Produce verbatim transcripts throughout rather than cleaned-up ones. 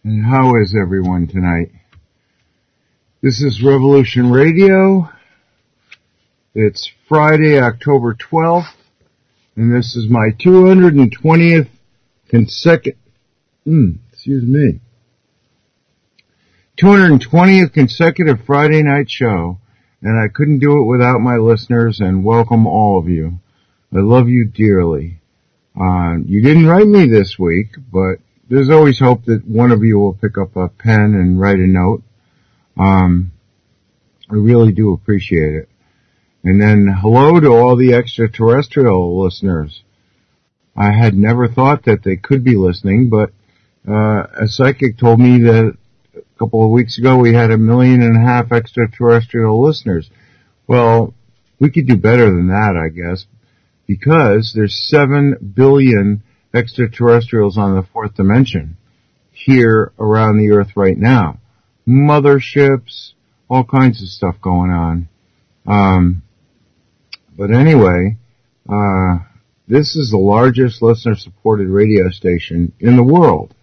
And how is everyone tonight? This is Revolution Radio. It's Friday, October twelfth, and this is my two hundred twentieth consecutive, mm, excuse me, two hundred twentieth consecutive Friday night show, and I couldn't do it without my listeners, and welcome all of you. I love you dearly. Uh, you didn't write me this week, but there's always hope that one of you will pick up a pen and write a note. Um, I really do appreciate it. And then hello to all the extraterrestrial listeners. I had never thought that they could be listening, but uh, a psychic told me that a couple of weeks ago we had a million and a half extraterrestrial listeners. Well, we could do better than that, I guess, because there's seven billion extraterrestrials on the fourth dimension here around the Earth right now. Motherships, all kinds of stuff going on. Um, but anyway, uh, this is the largest listener-supported radio station in the world.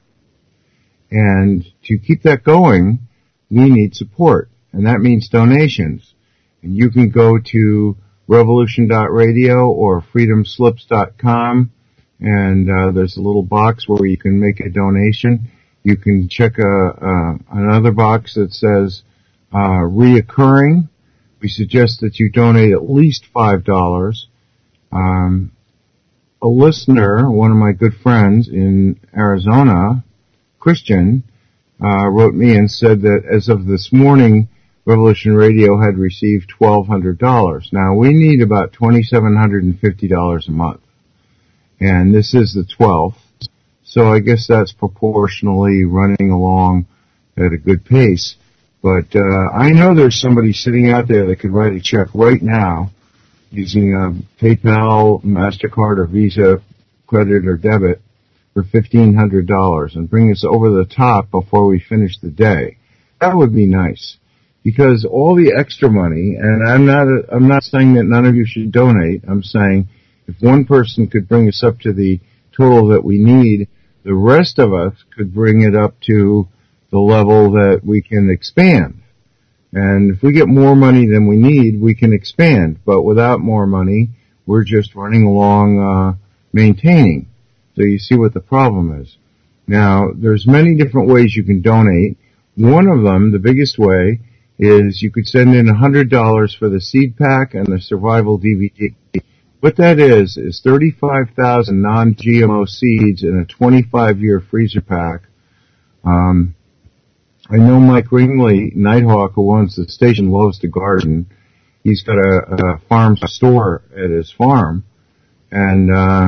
And to keep that going, we need support. And that means donations. And you can go to revolution dot radio or freedom slips dot com. And uh, there's a little box where you can make a donation. You can check a, uh, another box that says uh, reoccurring. We suggest that you donate at least five dollars. Um, a listener, one of my good friends in Arizona, Christian, uh, wrote me and said that as of this morning, Revolution Radio had received twelve hundred dollars. Now, we need about two thousand seven hundred fifty dollars a month. And this is the twelfth, so I guess that's proportionally running along at a good pace. But uh, I know there's somebody sitting out there that could write a check right now using a PayPal, MasterCard, or Visa credit or debit for fifteen hundred dollars and bring us over the top before we finish the day. That would be nice, because all the extra money, and I'm not a, I'm not saying that none of you should donate. I'm saying if one person could bring us up to the total that we need, the rest of us could bring it up to the level that we can expand. And if we get more money than we need, we can expand. But without more money, we're just running along uh maintaining. So you see what the problem is. Now, there's many different ways you can donate. One of them, the biggest way, is you could send in one hundred dollars for the seed pack and the survival D V D. What that is, is thirty-five thousand non-G M O seeds in a twenty-five year freezer pack. Um, I know Mike Ringley, Nighthawk, who owns the station, loves to garden. He's got a, a farm store at his farm, and uh,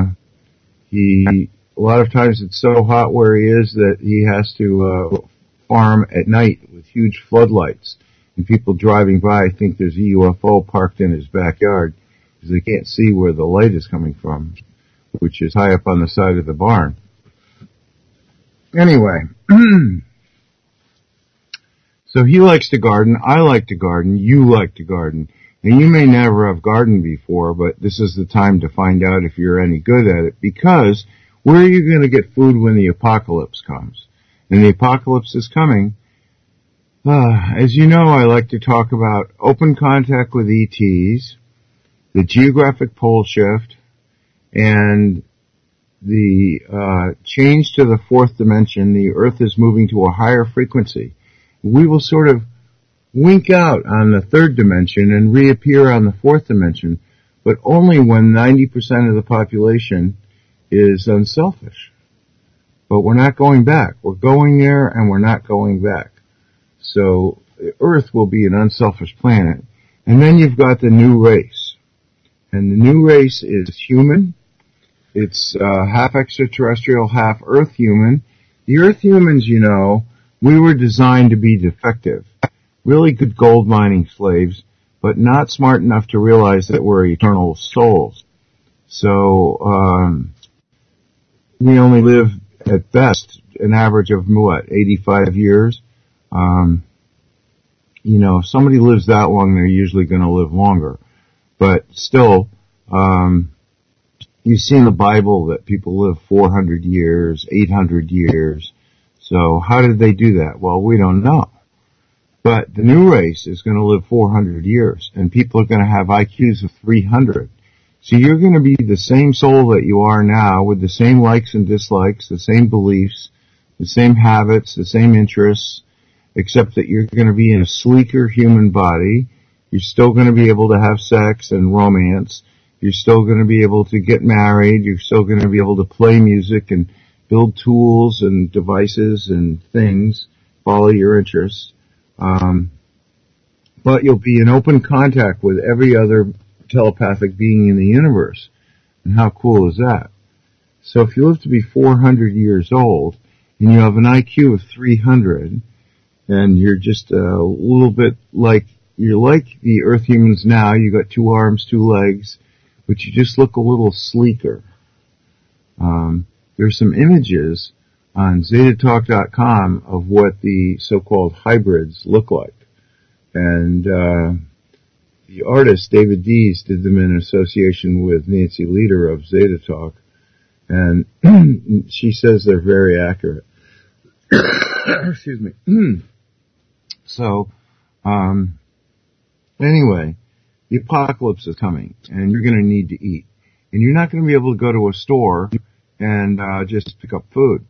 he a lot of times it's so hot where he is that he has to uh, farm at night with huge floodlights, and people driving by think there's a U F O parked in his backyard, because they can't see where the light is coming from, which is high up on the side of the barn. Anyway, so he likes to garden, I like to garden, you like to garden. And you may never have gardened before, but this is the time to find out if you're any good at it, because where are you going to get food when the apocalypse comes? And the apocalypse is coming. Uh, as you know, I like to talk about open contact with E Ts, the geographic pole shift, and the uh change to the fourth dimension. The Earth is moving to a higher frequency. We will sort of wink out on the third dimension and reappear on the fourth dimension, but only when ninety percent of the population is unselfish. But we're not going back. We're going there and we're not going back. So Earth will be an unselfish planet. And then you've got the new race. And the new race is human. It's uh, half extraterrestrial, half Earth human. The Earth humans, you know, we were designed to be defective. Really good gold mining slaves, but not smart enough to realize that we're eternal souls. So, um, we only live at best an average of what, eighty-five years? Um, you know, if somebody lives that long, they're usually going to live longer. But still, um, you see in the Bible that people live four hundred years, eight hundred years. So how did they do that? Well, we don't know. But the new race is going to live four hundred years, and people are going to have I Qs of three hundred. So you're going to be the same soul that you are now, with the same likes and dislikes, the same beliefs, the same habits, the same interests, except that you're going to be in a sleeker human body. You're still going to be able to have sex and romance. You're still going to be able to get married. You're still going to be able to play music and build tools and devices and things, follow your interests. Um, but you'll be in open contact with every other telepathic being in the universe. And how cool is that? So if you live to be four hundred years old and you have an I Q of three hundred and you're just a little bit like, you're like the Earth humans now, you got two arms, two legs, but you just look a little sleeker. Um, there's some images on Zeta Talk dot com of what the so-called hybrids look like. And, uh, the artist, David Dees, did them in association with Nancy Leader of Zeta Talk, and she says they're very accurate. Excuse me. So, um, anyway, the apocalypse is coming, and you're going to need to eat. And you're not going to be able to go to a store and uh, just pick up food.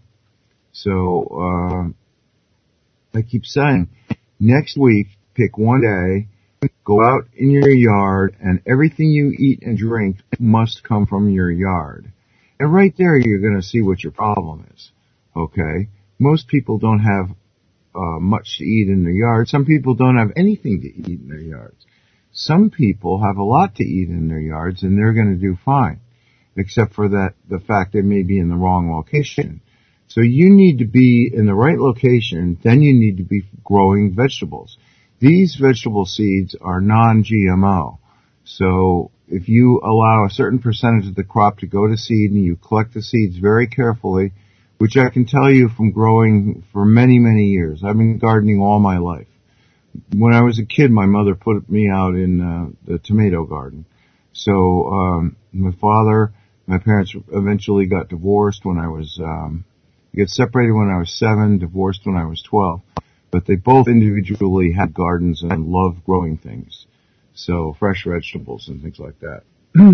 So, uh, I keep saying, next week, pick one day, go out in your yard, and everything you eat and drink must come from your yard. And right there, you're going to see what your problem is. Okay? Most people don't have uh, much to eat in their yard. Some people don't have anything to eat in their yards. Some people have a lot to eat in their yards, and they're going to do fine, except for that the fact they may be in the wrong location. So you need to be in the right location, then you need to be growing vegetables. These vegetable seeds are non G M O. So if you allow a certain percentage of the crop to go to seed and you collect the seeds very carefully, which I can tell you from growing for many, many years. I've been gardening all my life. When I was a kid, my mother put me out in uh, the tomato garden. So um, my father, my parents eventually got divorced when I was, um, got separated when I was seven, divorced when I was twelve. But they both individually had gardens and loved growing things. So fresh vegetables and things like that.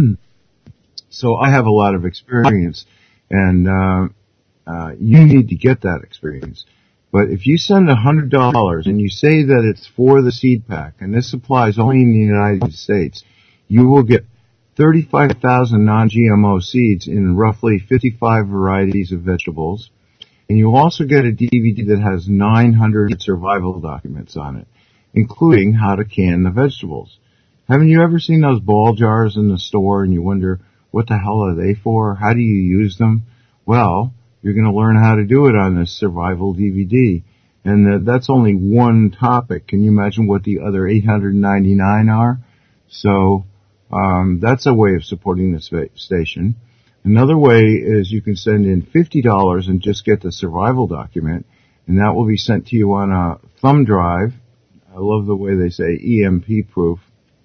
So I have a lot of experience, and uh, uh, you need to get that experience. But if you send a hundred dollars and you say that it's for the seed pack, and this applies only in the United States, you will get thirty-five thousand non-G M O seeds in roughly fifty-five varieties of vegetables. And you'll also get a D V D that has nine hundred survival documents on it, including how to can the vegetables. Haven't you ever seen those ball jars in the store and you wonder, what the hell are they for? How do you use them? Well, you're going to learn how to do it on this survival D V D. And that's only one topic. Can you imagine what the other eight hundred ninety-nine are? So, um, that's a way of supporting this station. Another way is you can send in fifty dollars and just get the survival document, and that will be sent to you on a thumb drive. I love the way they say E M P proof,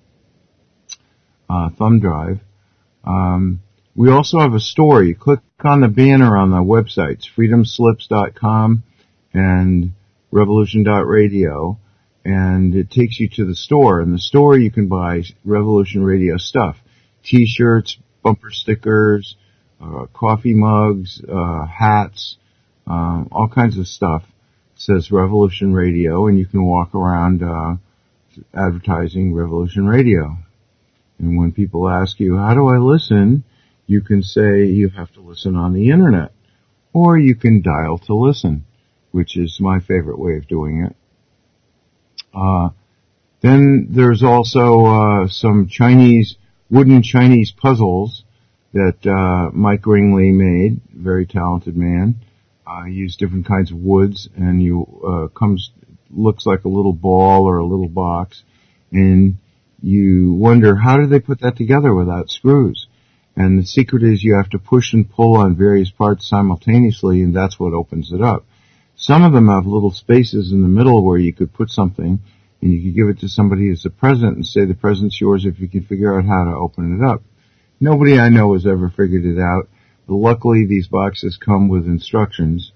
uh, thumb drive. Um, we also have a store. You click on the banner on the websites, freedom slips dot com and revolution dot radio, and it takes you to the store. In the store you can buy Revolution Radio stuff, T-shirts, bumper stickers, Uh, coffee mugs, uh, hats, um, all kinds of stuff. It says Revolution Radio, and you can walk around uh, advertising Revolution Radio. And when people ask you, how do I listen? You can say you have to listen on the internet. Or you can dial to listen, which is my favorite way of doing it. Uh, then there's also uh, some Chinese, wooden Chinese puzzles that uh Mike Ringley made, very talented man. Uh he used different kinds of woods, and you uh comes looks like a little ball or a little box, and you wonder, how did they put that together without screws? And the secret is you have to push and pull on various parts simultaneously, and that's what opens it up. Some of them have little spaces in the middle where you could put something, and you could give it to somebody as a present and say the present's yours if you can figure out how to open it up. Nobody I know has ever figured it out, but luckily these boxes come with instructions.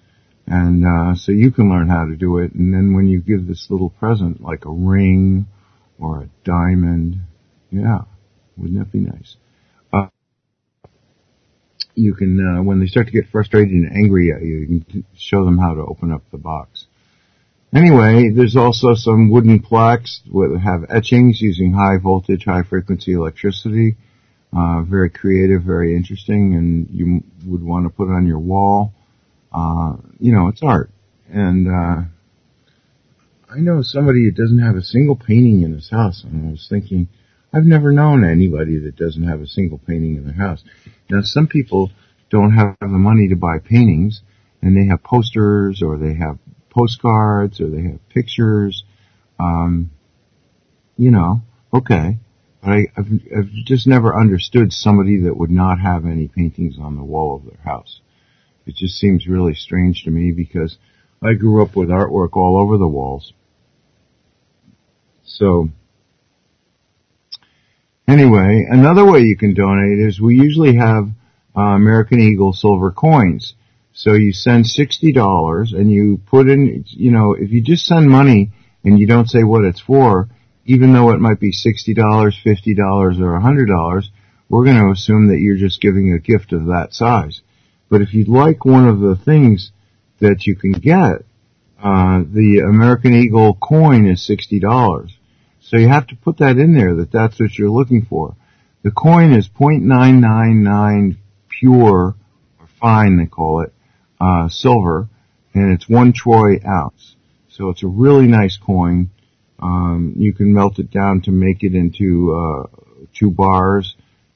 And uh, so you can learn how to do it. And then when you give this little present, like a ring or a diamond, yeah, wouldn't that be nice? Uh, you can, uh, when they start to get frustrated and angry at you, you can show them how to open up the box. Anyway, there's also some wooden plaques that have etchings using high voltage, high frequency electricity. Uh, very creative, very interesting, and you would want to put it on your wall. Uh, you know, it's art. And, uh, I know somebody who doesn't have a single painting in his house, and I was thinking, I've never known anybody that doesn't have a single painting in their house. Now, some people don't have the money to buy paintings, and they have posters, or they have postcards, or they have pictures. Um, you know, okay. But I, I've, I've just never understood somebody that would not have any paintings on the wall of their house. It just seems really strange to me because I grew up with artwork all over the walls. So, anyway, another way you can donate is we usually have uh, American Eagle silver coins. So you send sixty dollars and you put in, you know, if you just send money and you don't say what it's for, even though it might be sixty dollars, fifty dollars, or one hundred dollars, we're going to assume that you're just giving a gift of that size. But if you'd like one of the things that you can get, uh, the American Eagle coin is sixty dollars. So you have to put that in there, that that's what you're looking for. The coin is zero point nine nine nine pure, or fine they call it, uh, silver, and it's one troy ounce. So it's a really nice coin. Um, you can melt it down to make it into, uh, two bars,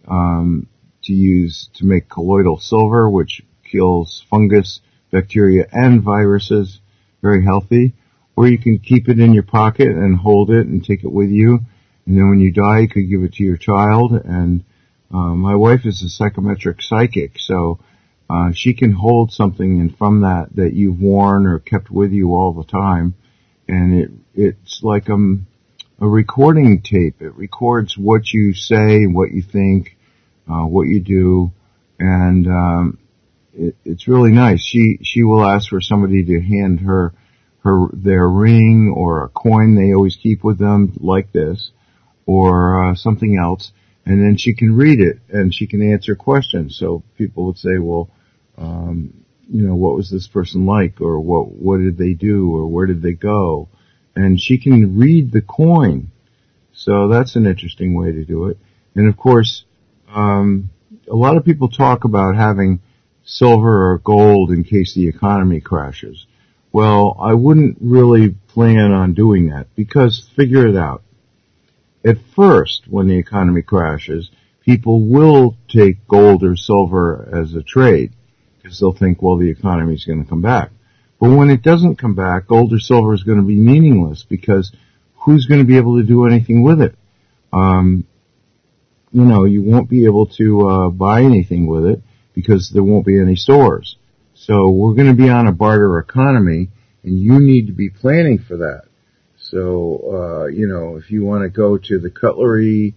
um, to use to make colloidal silver, which kills fungus, bacteria, and viruses. Very healthy. Or you can keep it in your pocket and hold it and take it with you. And then when you die, you could give it to your child. And uh, my wife is a psychometric psychic, so uh, she can hold something and from that that you've worn or kept with you all the time. And it it's like um, a recording tape. It records what you say, what you think, uh, what you do, and um, it, it's really nice. She she will ask for somebody to hand her her their ring or a coin they always keep with them, like this, or uh, something else, and then she can read it and she can answer questions. So people would say, well, um, you know, what was this person like, or what what did they do, or where did they go? And she can read the coin. So that's an interesting way to do it. And of course, um, a lot of people talk about having silver or gold in case the economy crashes. Well, I wouldn't really plan on doing that because figure it out. At first, when the economy crashes, people will take gold or silver as a trade because they'll think, well, the economy is going to come back. But when it doesn't come back, gold or silver is going to be meaningless because who's going to be able to do anything with it? Um, you know, you won't be able to uh, buy anything with it because there won't be any stores. So we're going to be on a barter economy, and you need to be planning for that. So, uh, you know, if you want to go to the cutlery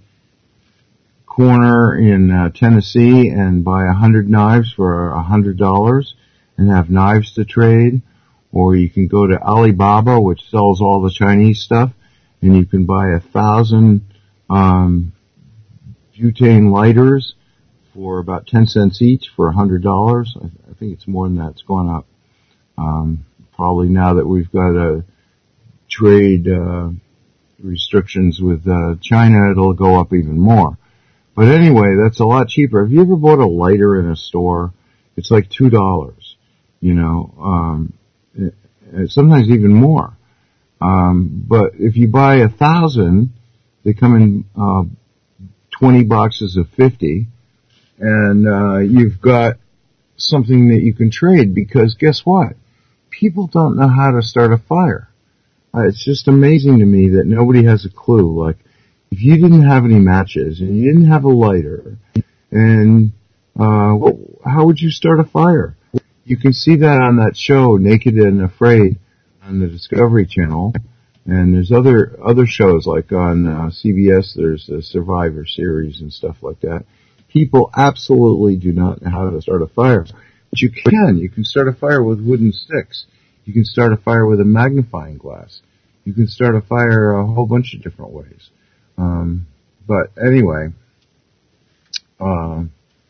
corner in uh, Tennessee and buy a hundred knives for a hundred dollars and have knives to trade, or you can go to Alibaba, which sells all the Chinese stuff, and you can buy a thousand um, butane lighters for about ten cents each for a hundred dollars. I, I think it's more than that. It's gone up. Um, probably now that we've got a trade uh, restrictions with uh, China, it'll go up even more. But anyway, that's a lot cheaper. Have you ever bought a lighter in a store? It's like two dollars. You know, um, sometimes even more. Um, but if you buy a thousand, they come in uh, twenty boxes of fifty. And uh, you've got something that you can trade because guess what? People don't know how to start a fire. Uh, it's just amazing to me that nobody has a clue. Like, if you didn't have any matches and you didn't have a lighter, and uh, well, how would you start a fire? You can see that on that show, Naked and Afraid, on the Discovery Channel. And there's other other shows like on uh, C B S. There's the Survivor series and stuff like that. People absolutely do not know how to start a fire. But you can. You can start a fire with wooden sticks. You can start a fire with a magnifying glass. You can start a fire a whole bunch of different ways. Um, but anyway, uh,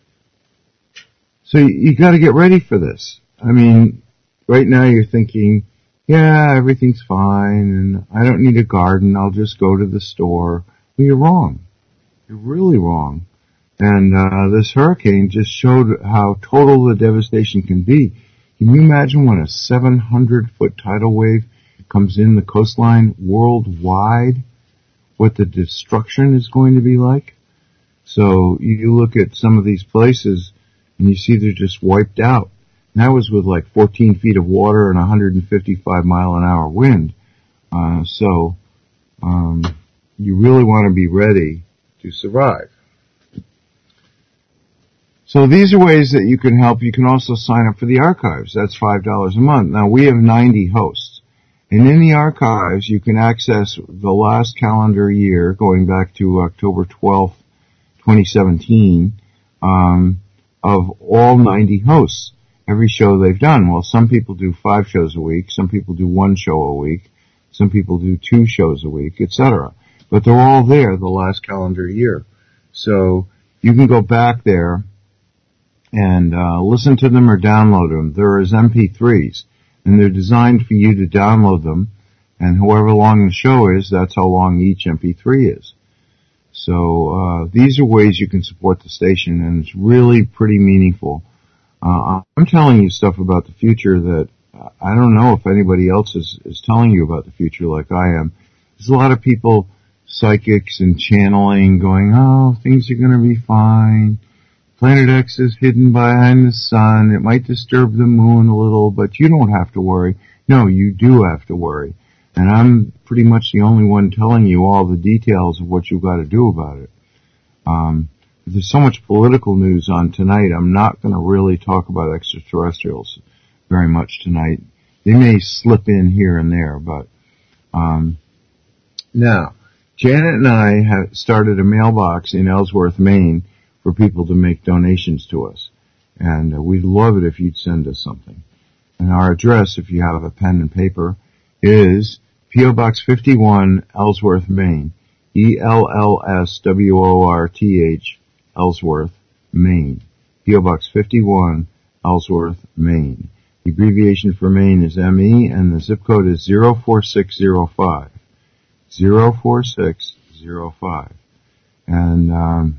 so you, you got to get ready for this. I mean, right now you're thinking, yeah, everything's fine, and I don't need a garden. I'll just go to the store. Well, you're wrong. You're really wrong. And uh, this hurricane just showed how total the devastation can be. Can you imagine when a seven hundred foot tidal wave comes in the coastline worldwide, what the destruction is going to be like? So you look at some of these places and you see they're just wiped out. And that was with like fourteen feet of water and one hundred fifty-five mile an hour wind. Uh, so um, you really want to be ready to survive. So these are ways that you can help. You can also sign up for the archives. That's five dollars a month. Now, we have ninety hosts. And in the archives, you can access the last calendar year, going back to October twelfth, twenty seventeen, um, of all ninety hosts. Every show they've done. Well, some people do five shows a week. Some people do one show a week. Some people do two shows a week, et cetera. But they're all there the last calendar year. So you can go back there and uh, listen to them or download them. They're as M P threes, and they're designed for you to download them, and however long the show is, that's how long each M P three is. So uh, these are ways you can support the station, and it's really pretty meaningful. Uh, I'm telling you stuff about the future that I don't know if anybody else is, is telling you about the future like I am. There's a lot of people, psychics and channeling, going, oh, things are going to be fine. Planet X is hidden behind the sun. It might disturb the moon a little, but you don't have to worry. No, you do have to worry. And I'm pretty much the only one telling you all the details of what you've got to do about it. Um, there's so much political news on tonight, I'm not going to really talk about extraterrestrials very much tonight. They may slip in here and there, but um, now, Janet and I have started a mailbox in Ellsworth, Maine, for people to make donations to us. And uh, we'd love it if you'd send us something. And our address, if you have a pen and paper, is P O Box fifty-one, Ellsworth, Maine. E L L S W O R T H, Ellsworth, Maine. P O Box fifty-one, Ellsworth, Maine. The abbreviation for Maine is M E, and the zip code is zero four six zero five. zero four six zero five. And, um,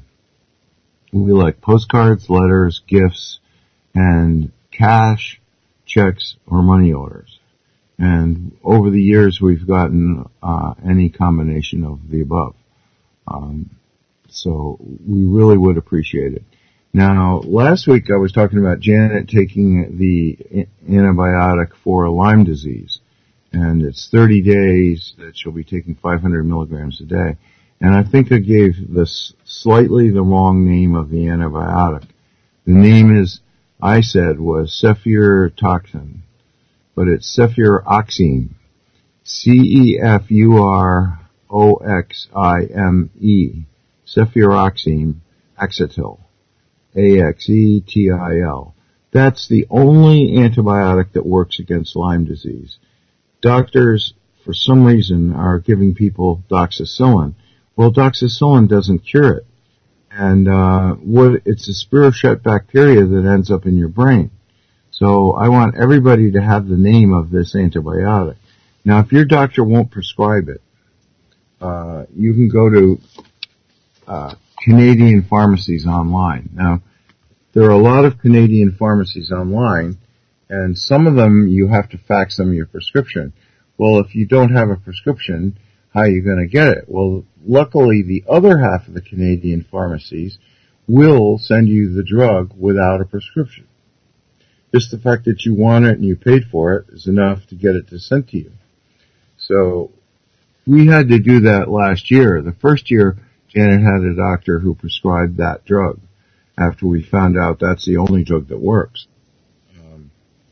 we like postcards, letters, gifts, and cash, checks, or money orders. And over the years, we've gotten uh, any combination of the above. Um, so we really would appreciate it. Now, last week I was talking about Janet taking the antibiotic for Lyme disease. And it's thirty days that she'll be taking five hundred milligrams a day. And I think I gave this slightly the wrong name of the antibiotic. The name is, I said, was cefuroxime, but it's cefuroxime. C E F U R O X I M E. Cefuroxime Axetil. A X E T I L. That's the only antibiotic that works against Lyme disease. Doctors, for some reason, are giving people doxycycline. Well, doxycycline doesn't cure it. And uh what it's a spirochete bacteria that ends up in your brain. So I want everybody to have the name of this antibiotic. Now, if your doctor won't prescribe it, uh you can go to uh Canadian pharmacies online. Now, there are a lot of Canadian pharmacies online, and some of them you have to fax them your prescription. Well, if you don't have a prescription, how are you going to get it? Well, luckily, the other half of the Canadian pharmacies will send you the drug without a prescription. Just the fact that you want it and you paid for it is enough to get it to sent to you. So we had to do that last year. The first year, Janet had a doctor who prescribed that drug after we found out that's the only drug that works. Um,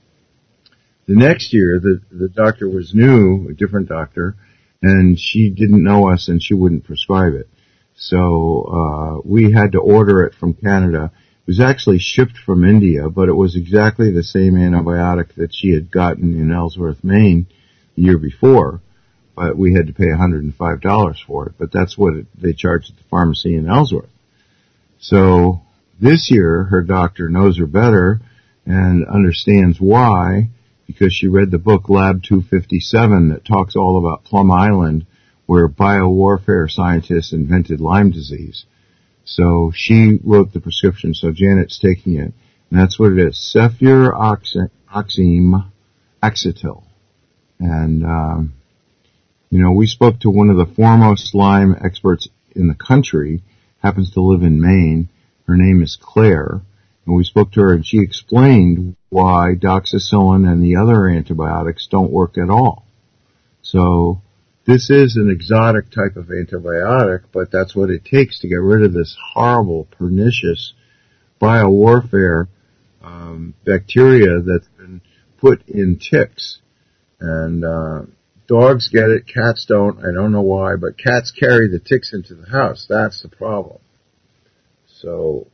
the next year, the, the doctor was new, a different doctor, and she didn't know us and she wouldn't prescribe it. So uh we had to order it from Canada, It was actually shipped from India, but it was exactly the same antibiotic that she had gotten in Ellsworth, Maine the year before, but we had to pay one hundred five dollars for it. But that's what it, they charged at the pharmacy in Ellsworth. So this year, her doctor knows her better and understands why, because she read the book Lab two fifty-seven that talks all about Plum Island, where biowarfare scientists invented Lyme disease. So she wrote the prescription, so Janet's taking it. And that's what it is, cefuroxime acetyl. And, um, you know, we spoke to one of the foremost Lyme experts in the country, happens to live in Maine. Her name is Claire. And we spoke to her and she explained why doxycycline and the other antibiotics don't work at all. So this is an exotic type of antibiotic, but that's what it takes to get rid of this horrible, pernicious biowarfare um, bacteria that's been put in ticks. And uh, dogs get it, cats don't. I don't know why, but cats carry the ticks into the house. That's the problem. So,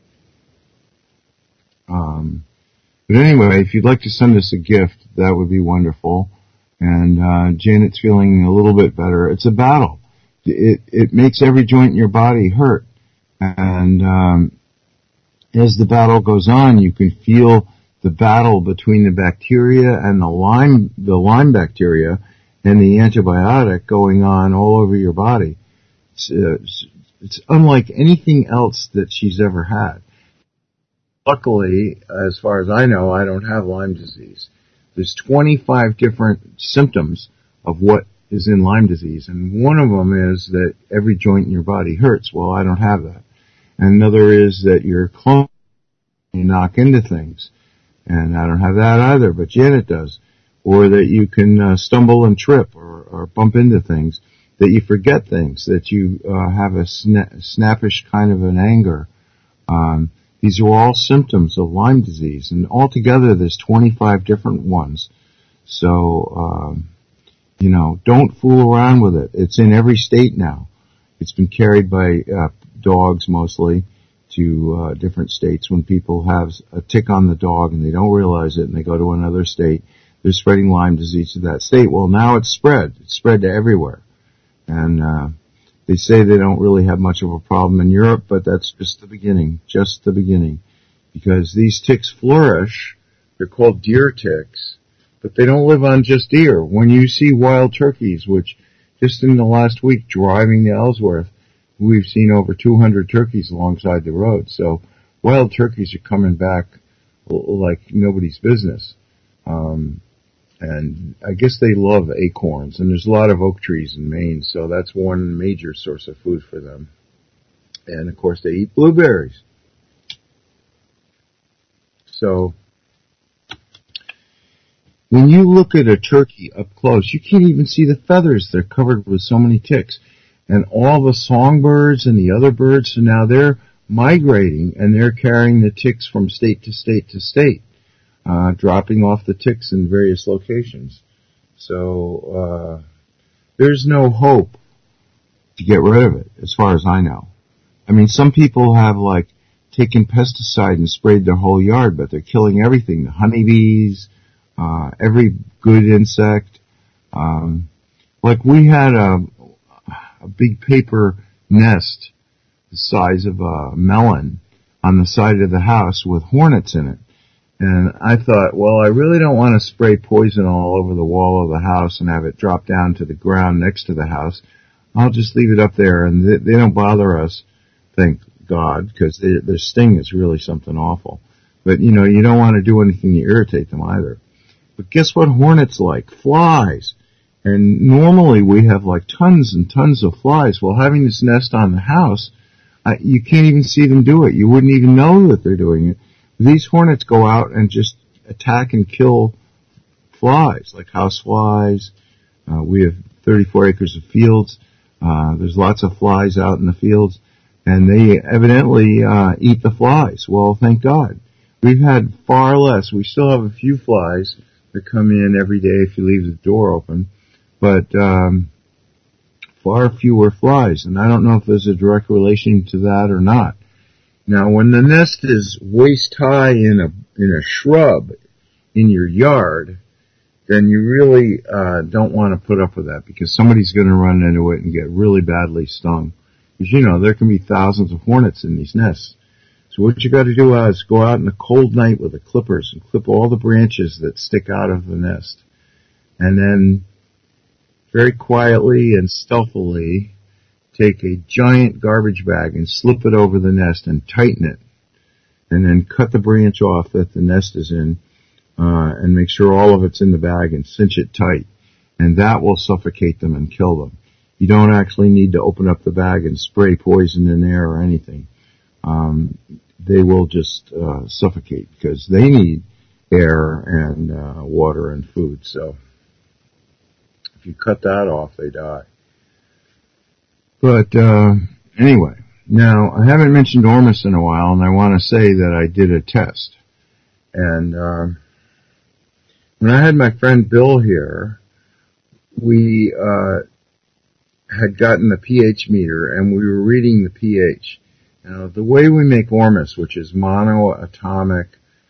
um, but anyway, if you'd like to send us a gift, that would be wonderful. And uh, Janet's feeling a little bit better. It's a battle. It it makes every joint in your body hurt. And um, as the battle goes on, you can feel the battle between the bacteria and the Lyme, the Lyme bacteria and the antibiotic going on all over your body. It's, uh, it's, it's unlike anything else that she's ever had. Luckily, as far as I know, I don't have Lyme disease. There's twenty-five different symptoms of what is in Lyme disease, and one of them is that every joint in your body hurts. Well, I don't have that. And another is that you're clumsy, you knock into things, and I don't have that either, but Janet does. Or that you can uh, stumble and trip or, or bump into things, that you forget things, that you uh, have a sna- snappish kind of an anger. Um, These are all symptoms of Lyme disease, and altogether there's twenty-five different ones. So, um, you know, don't fool around with it. It's in every state now. It's been carried by uh, dogs mostly to uh, different states. When people have a tick on the dog and they don't realize it and they go to another state, they're spreading Lyme disease to that state. Well, now it's spread. It's spread to everywhere. And uh they say they don't really have much of a problem in Europe, but that's just the beginning, just the beginning. Because these ticks flourish, they're called deer ticks, but they don't live on just deer. When you see wild turkeys, which just in the last week driving to Ellsworth, we've seen over two hundred turkeys alongside the road. So wild turkeys are coming back like nobody's business. Um, And I guess they love acorns, and there's a lot of oak trees in Maine, so that's one major source of food for them. And of course they eat blueberries. So, when you look at a turkey up close, you can't even see the feathers. They're covered with so many ticks. And all the songbirds and the other birds, so now they're migrating, and they're carrying the ticks from state to state to state. Uh, dropping off the ticks in various locations. So, uh, there's no hope to get rid of it, as far as I know. I mean, some people have, like, taken pesticide and sprayed their whole yard, but they're killing everything. The honeybees, uh, every good insect. Um, like, we had a, a big paper nest the size of a melon on the side of the house with hornets in it. And I thought, well, I really don't want to spray poison all over the wall of the house and have it drop down to the ground next to the house. I'll just leave it up there, and they, they don't bother us, thank God, because their sting is really something awful. But, you know, you don't want to do anything to irritate them either. But guess what hornets like? Flies. And normally we have like tons and tons of flies. Well, having this nest on the house, I, you can't even see them do it. You wouldn't even know that they're doing it. These hornets go out and just attack and kill flies, like house flies. Uh, we have thirty-four acres of fields. Uh, there's lots of flies out in the fields, and they evidently uh, eat the flies. Well, thank God. We've had far less. We still have a few flies that come in every day if you leave the door open, but um, far fewer flies. And I don't know if there's a direct relation to that or not. Now, when the nest is waist high in a in a shrub in your yard, then you really uh, don't want to put up with that, because somebody's going to run into it and get really badly stung. Because, you know, there can be thousands of hornets in these nests. So what you got to do is go out in a cold night with the clippers and clip all the branches that stick out of the nest. And then very quietly and stealthily take a giant garbage bag and slip it over the nest and tighten it. And then cut the branch off that the nest is in, uh, and make sure all of it's in the bag and cinch it tight. And that will suffocate them and kill them. You don't actually need to open up the bag and spray poison in there or anything. Um, they will just uh, suffocate, because they need air and uh, water and food. So if you cut that off, they die. But uh, anyway, now I haven't mentioned Ormus in a while, and I want to say that I did a test. And uh, when I had my friend Bill here, we uh, had gotten the pH meter, and we were reading the pH. Now, the way we make Ormus, which is monoatomic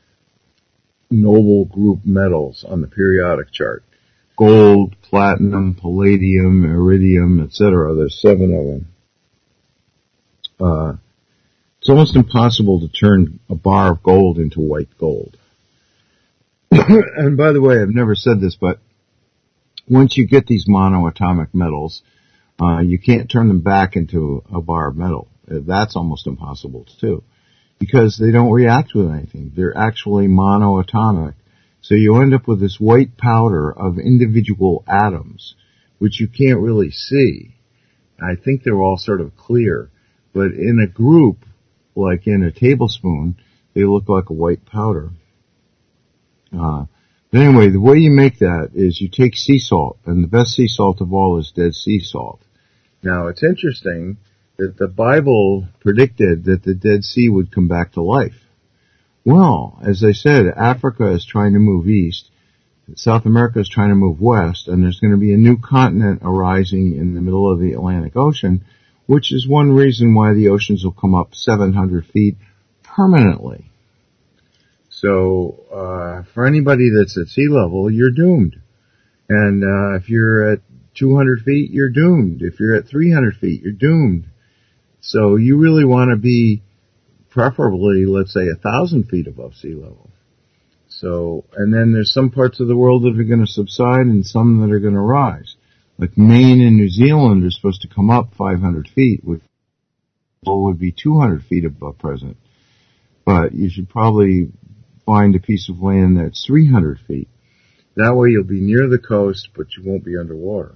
noble group metals on the periodic chart, gold, platinum, palladium, iridium, et cetera. There's seven of them. Uh, it's almost impossible to turn a bar of gold into white gold. And by the way, I've never said this, but once you get these monoatomic metals, uh, you can't turn them back into a bar of metal. That's almost impossible too, because they don't react with anything. They're actually monoatomic. So you end up with this white powder of individual atoms, which you can't really see. I think they're all sort of clear, but in a group, like in a tablespoon, they look like a white powder. Uh, but anyway, the way you make that is you take sea salt, and the best sea salt of all is Dead Sea salt. Now, it's interesting that the Bible predicted that the Dead Sea would come back to life. Well, as I said, Africa is trying to move east, South America is trying to move west, and there's going to be a new continent arising in the middle of the Atlantic Ocean, which is one reason why the oceans will come up seven hundred feet permanently. So, uh, for anybody that's at sea level, you're doomed. And, uh, if you're at two hundred feet, you're doomed. If you're at three hundred feet, you're doomed. So you really want to be preferably, let's say, a thousand feet above sea level. So, and then there's some parts of the world that are going to subside and some that are going to rise. Like Maine and New Zealand are supposed to come up five hundred feet, which would be two hundred feet above present. But you should probably find a piece of land that's three hundred feet. That way you'll be near the coast, but you won't be underwater.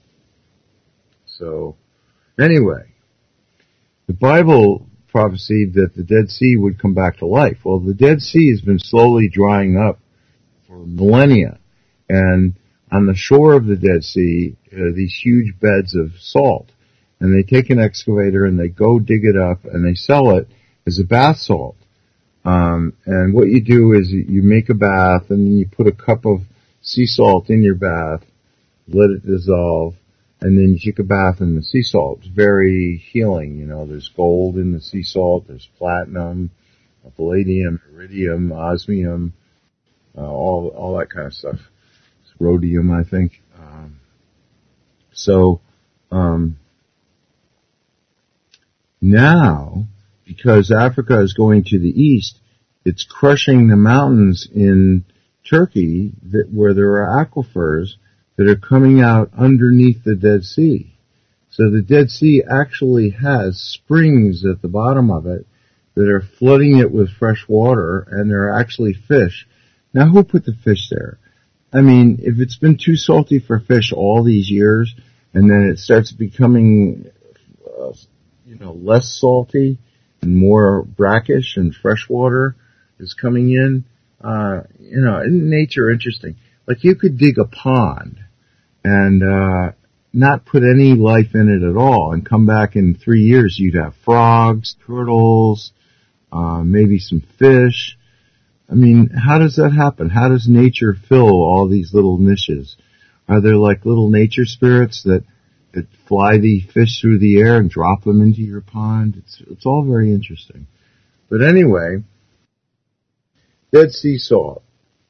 So, anyway, the Bible prophesied that the Dead Sea would come back to life. Well, the Dead Sea has been slowly drying up for millennia. And on the shore of the Dead Sea are these huge beds of salt. And they take an excavator and they go dig it up and they sell it as a bath salt. Um, and what you do is you make a bath and then you put a cup of sea salt in your bath, let it dissolve, and then you take a bath in the sea salt. It's very healing. You know, there's gold in the sea salt, there's platinum, palladium, iridium, osmium, uh, all all that kind of stuff. It's rhodium, I think. Um, so um, now, because Africa is going to the east, it's crushing the mountains in Turkey that, where there are aquifers that are coming out underneath the Dead Sea. So the Dead Sea actually has springs at the bottom of it that are flooding it with fresh water, and there are actually fish. Now, who put the fish there? I mean, if it's been too salty for fish all these years, and then it starts becoming, uh, you know, less salty and more brackish and fresh water is coming in, uh, you know, isn't nature interesting? Like, you could dig a pond and uh not put any life in it at all, and come back in three years, you'd have frogs, turtles, uh maybe some fish. I mean, how does that happen? How does nature fill all these little niches? Are there like little nature spirits that that fly the fish through the air and drop them into your pond? It's it's all very interesting. But anyway, Dead Sea salt.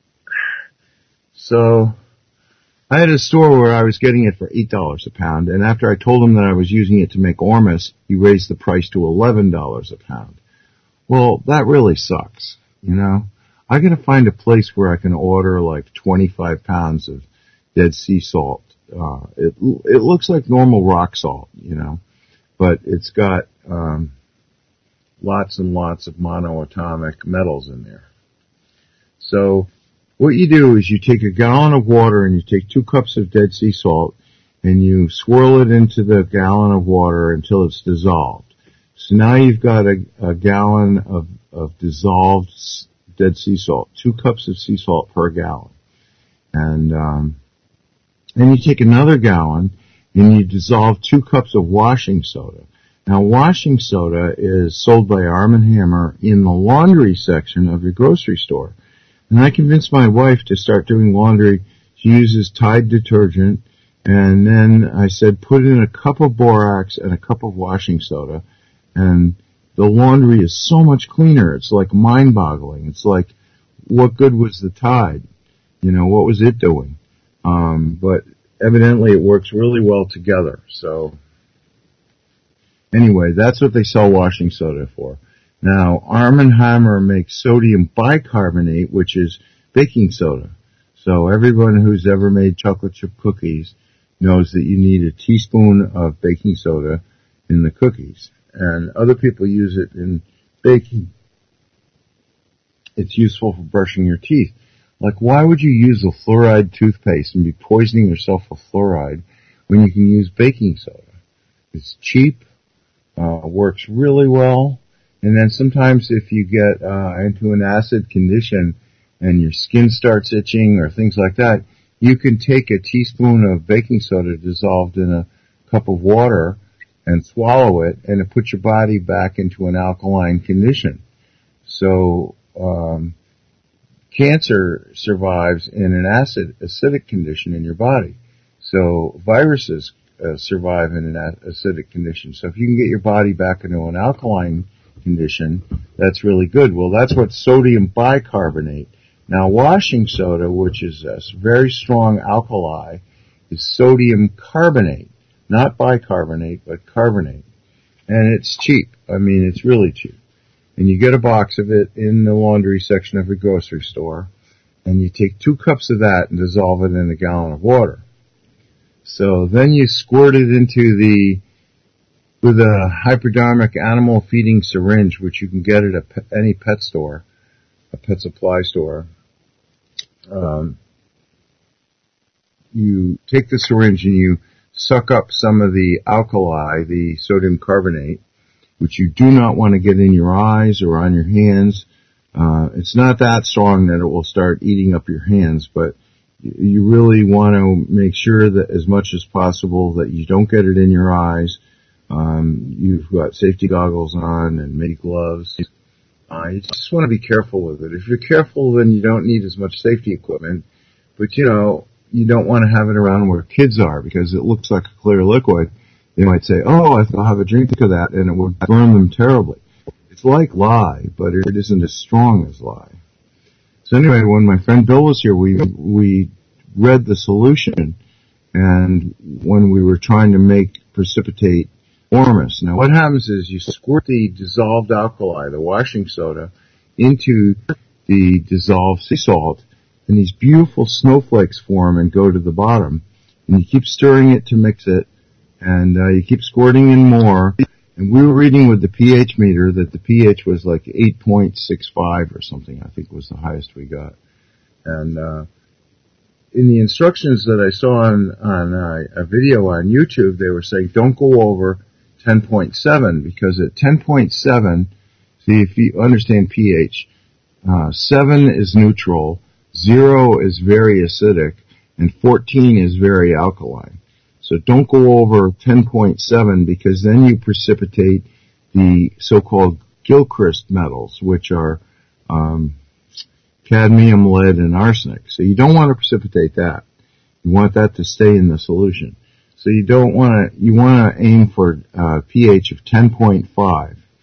So I had a store where I was getting it for eight dollars a pound, and after I told him that I was using it to make Ormus, he raised the price to eleven dollars a pound. Well, that really sucks, you know? I gotta find a place where I can order like twenty-five pounds of Dead Sea salt. Uh, it, it looks like normal rock salt, you know, but it's got, um, lots and lots of monoatomic metals in there. So, what you do is you take a gallon of water and you take two cups of Dead Sea salt and you swirl it into the gallon of water until it's dissolved. So now you've got a, a gallon of, of dissolved Dead Sea salt, two cups of sea salt per gallon. And, um, then you take another gallon and you dissolve two cups of washing soda. Now, washing soda is sold by Arm and Hammer in the laundry section of your grocery store. And I convinced my wife to start doing laundry. She uses Tide detergent. And then I said, put in a cup of borax and a cup of washing soda. And the laundry is so much cleaner. It's like mind-boggling. It's like, what good was the Tide? You know, what was it doing? Um, but evidently it works really well together. So anyway, that's what they sell washing soda for. Now, Arm and Hammer makes sodium bicarbonate, which is baking soda. So everyone who's ever made chocolate chip cookies knows that you need a teaspoon of baking soda in the cookies. And other people use it in baking. It's useful for brushing your teeth. Like, why would you use a fluoride toothpaste and be poisoning yourself with fluoride when you can use baking soda? It's cheap, uh, works really well, and then sometimes if you get uh, into an acid condition and your skin starts itching or things like that, you can take a teaspoon of baking soda dissolved in a cup of water and swallow it, and it puts your body back into an alkaline condition. So, um, cancer survives in an acid, acidic condition in your body. So viruses uh, survive in an acidic condition. So if you can get your body back into an alkaline condition, that's really good. Well, that's what sodium bicarbonate. Now, washing soda, which is a very strong alkali, is sodium carbonate. Not bicarbonate, but carbonate. And it's cheap. I mean, it's really cheap. And you get a box of it in the laundry section of your grocery store, and you take two cups of that and dissolve it in a gallon of water. So then you squirt it into the, with a hypodermic animal feeding syringe, which you can get at a pet, any pet store, a pet supply store. Um, you take the syringe and you suck up some of the alkali, the sodium carbonate, which you do not want to get in your eyes or on your hands. Uh, it's not that strong that it will start eating up your hands, but you really want to make sure that as much as possible that you don't get it in your eyes. Um, you've got safety goggles on and maybe gloves. Uh, you just want to be careful with it. If you're careful, then you don't need as much safety equipment. But, you know, you don't want to have it around where kids are because it looks like a clear liquid. They might say, oh, I'll have a drink of that, and it would burn them terribly. It's like lye, but it isn't as strong as lye. So anyway, when my friend Bill was here, we we read the solution, and when we were trying to make precipitate Ormus. Now what happens is you squirt the dissolved alkali, the washing soda, into the dissolved sea salt, and these beautiful snowflakes form and go to the bottom. And you keep stirring it to mix it, and uh, you keep squirting in more. And we were reading with the pH meter that the pH was like eight point six five or something, I think was the highest we got. And uh in the instructions that I saw on, on uh, a video on YouTube, they were saying don't go over ten point seven, because at ten point seven, see, if you understand pH, uh seven is neutral, zero is very acidic, and fourteen is very alkaline. So don't go over ten point seven, because then you precipitate the so-called Gilchrist metals, which are um, cadmium, lead, and arsenic. So you don't want to precipitate that. You want that to stay in the solution. So you don't want to, you want to aim for uh, pH of ten point five.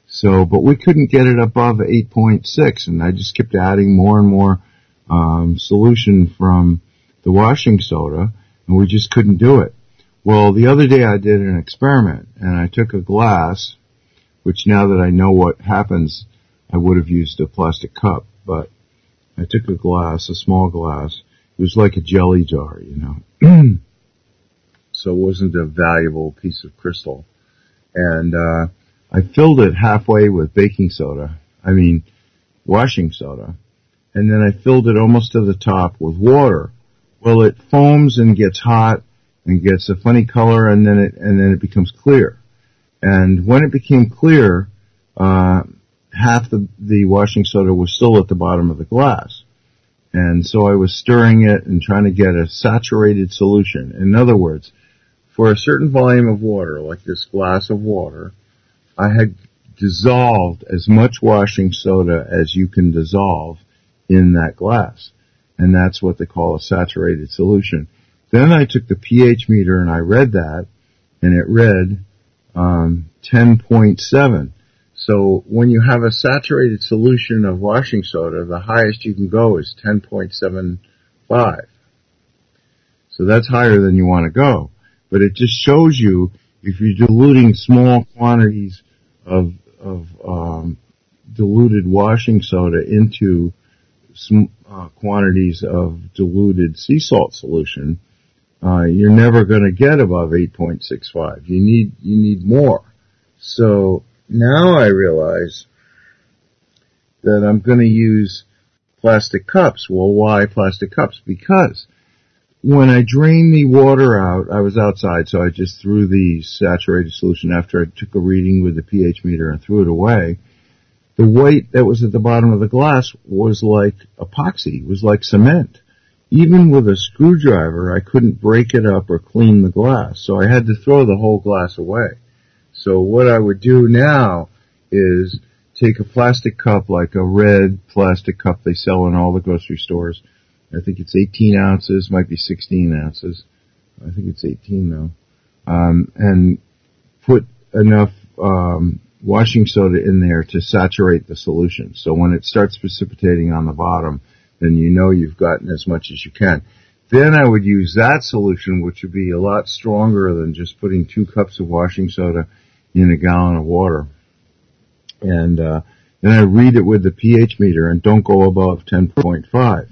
So, but we couldn't get it above eight point six, and I just kept adding more and more um, solution from the washing soda, and we just couldn't do it. Well, the other day I did an experiment, and I took a glass, which now that I know what happens, I would have used a plastic cup, but I took a glass, a small glass. It was like a jelly jar, you know. So it wasn't a valuable piece of crystal. And uh I filled it halfway with baking soda, I mean washing soda, and then I filled it almost to the top with water. Well, it foams and gets hot and gets a funny color, and then it and then it becomes clear. And when it became clear, uh half the, the washing soda was still at the bottom of the glass. And so I was stirring it and trying to get a saturated solution. In other words, for a certain volume of water, like this glass of water, I had dissolved as much washing soda as you can dissolve in that glass. And that's what they call a saturated solution. Then I took the pH meter and I read that, and it read um, ten point seven. So when you have a saturated solution of washing soda, the highest you can go is ten point seven five. So that's higher than you want to go. But it just shows you if you're diluting small quantities of, of um, diluted washing soda into some uh, quantities of diluted sea salt solution, uh, you're never going to get above eight point six five. You need you need more. So now I realize that I'm going to use plastic cups. Well, why plastic cups? Because when I drained the water out, I was outside, so I just threw the saturated solution after I took a reading with the pH meter and threw it away. The white that was at the bottom of the glass was like epoxy, was like cement. Even with a screwdriver, I couldn't break it up or clean the glass, so I had to throw the whole glass away. So what I would do now is take a plastic cup, like a red plastic cup they sell in all the grocery stores. I think it's eighteen ounces, might be sixteen ounces. I think it's eighteen though. Um, and put enough um, washing soda in there to saturate the solution. So when it starts precipitating on the bottom, then you know you've gotten as much as you can. Then I would use that solution, which would be a lot stronger than just putting two cups of washing soda in a gallon of water. And uh, then I read it with the pH meter and don't go above ten point five.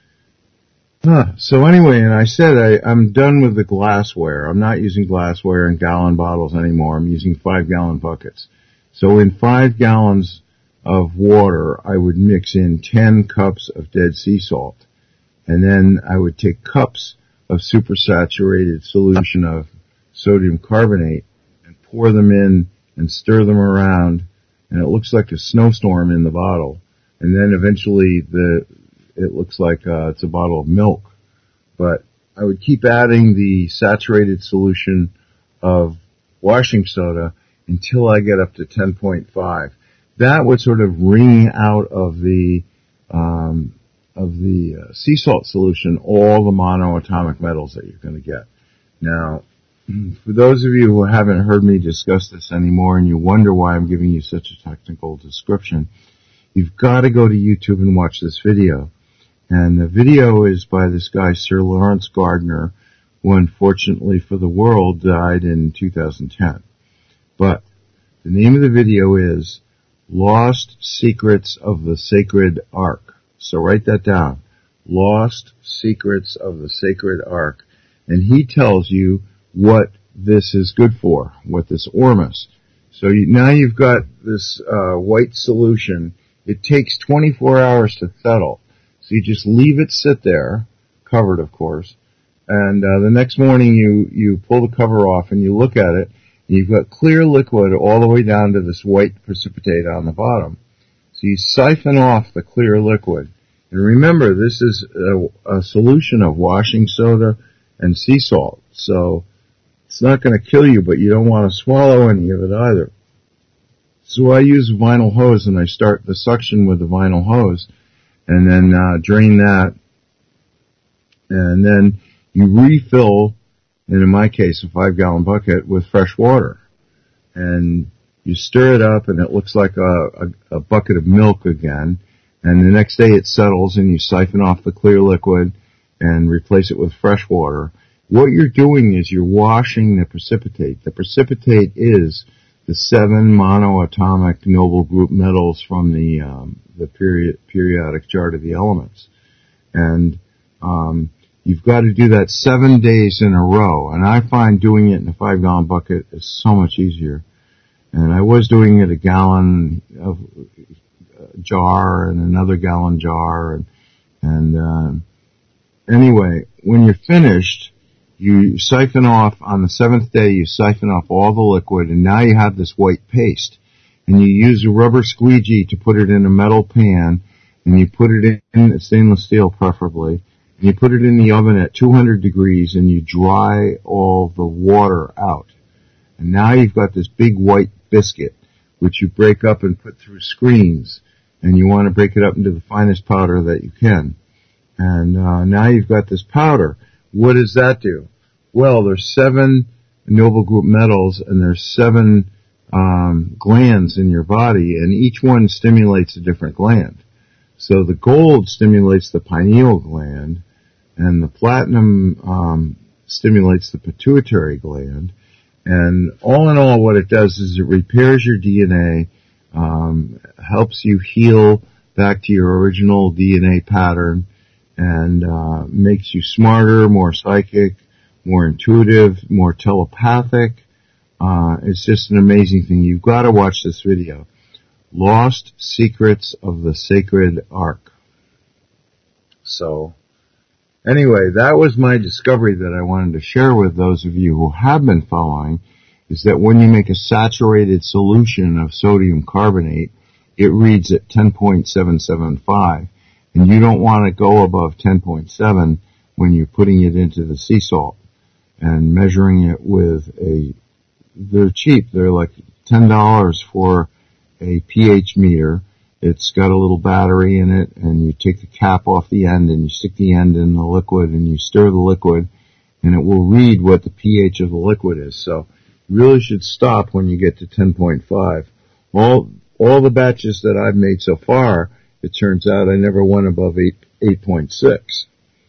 Huh. So anyway, and I said I, I'm done with the glassware. I'm not using glassware and gallon bottles anymore. I'm using five gallon buckets. So in five gallons of water, I would mix in ten cups of dead sea salt. And then I would take cups of supersaturated solution of sodium carbonate and pour them in and stir them around, and it looks like a snowstorm in the bottle. And then eventually the it looks like uh, it's a bottle of milk. But I would keep adding the saturated solution of washing soda until I get up to ten point five. That would sort of wring out of the um, of the uh, sea salt solution all the monoatomic metals that you're going to get. Now, for those of you who haven't heard me discuss this anymore and you wonder why I'm giving you such a technical description, you've got to go to YouTube and watch this video. And the video is by this guy, Sir Lawrence Gardner, who unfortunately for the world died in two thousand ten. But the name of the video is Lost Secrets of the Sacred Ark. So write that down. Lost Secrets of the Sacred Ark. And he tells you what this is good for, what this Ormus. So you, now you've got this uh, white solution. It takes twenty-four hours to settle. So you just leave it sit there, covered of course, and uh, the next morning you, you pull the cover off and you look at it, and you've got clear liquid all the way down to this white precipitate on the bottom. So you siphon off the clear liquid. And remember, this is a, a solution of washing soda and sea salt. So it's not going to kill you, but you don't want to swallow any of it either. So I use a vinyl hose, and I start the suction with the vinyl hose, and then uh, drain that, and then you refill, and in my case, a five-gallon bucket with fresh water. And You stir it up and it looks like a, a, a bucket of milk again. And the next day it settles and you siphon off the clear liquid and replace it with fresh water. What you're doing is you're washing the precipitate. The precipitate is the seven monoatomic noble group metals from the um, the period, periodic chart of the elements. And um, you've got to do that seven days in a row. And I find doing it in a five-gallon bucket is so much easier. And I was doing it a gallon of uh, jar and another gallon jar. And, and uh, anyway, when you're finished, you siphon off, on the seventh day, you siphon off all the liquid, and now you have this white paste. And you use a rubber squeegee to put it in a metal pan, and you put it in stainless steel preferably, and you put it in the oven at two hundred degrees, and you dry all the water out. And now you've got this big white biscuit, which you break up and put through screens, and you want to break it up into the finest powder that you can. And uh, now you've got this powder. What does that do? Well, there's seven noble group metals, and there's seven um, glands in your body, and each one stimulates a different gland. So the gold stimulates the pineal gland, and the platinum um, stimulates the pituitary gland. And all in all, what it does is it repairs your D N A, um, helps you heal back to your original D N A pattern, and uh, makes you smarter, more psychic, more intuitive, more telepathic. Uh, it's just an amazing thing. You've got to watch this video. Lost Secrets of the Sacred Ark. So, anyway, that was my discovery that I wanted to share with those of you who have been following, is that when you make a saturated solution of sodium carbonate, it reads at ten point seven seven five. And you don't want to go above ten point seven when you're putting it into the sea salt and measuring it with a, they're cheap. They're like ten dollars for a pH meter. It's got a little battery in it, and you take the cap off the end and you stick the end in the liquid and you stir the liquid, and it will read what the pH of the liquid is. So you really should stop when you get to ten point five. All, all the batches that I've made so far, it turns out I never went above eight, eight point six.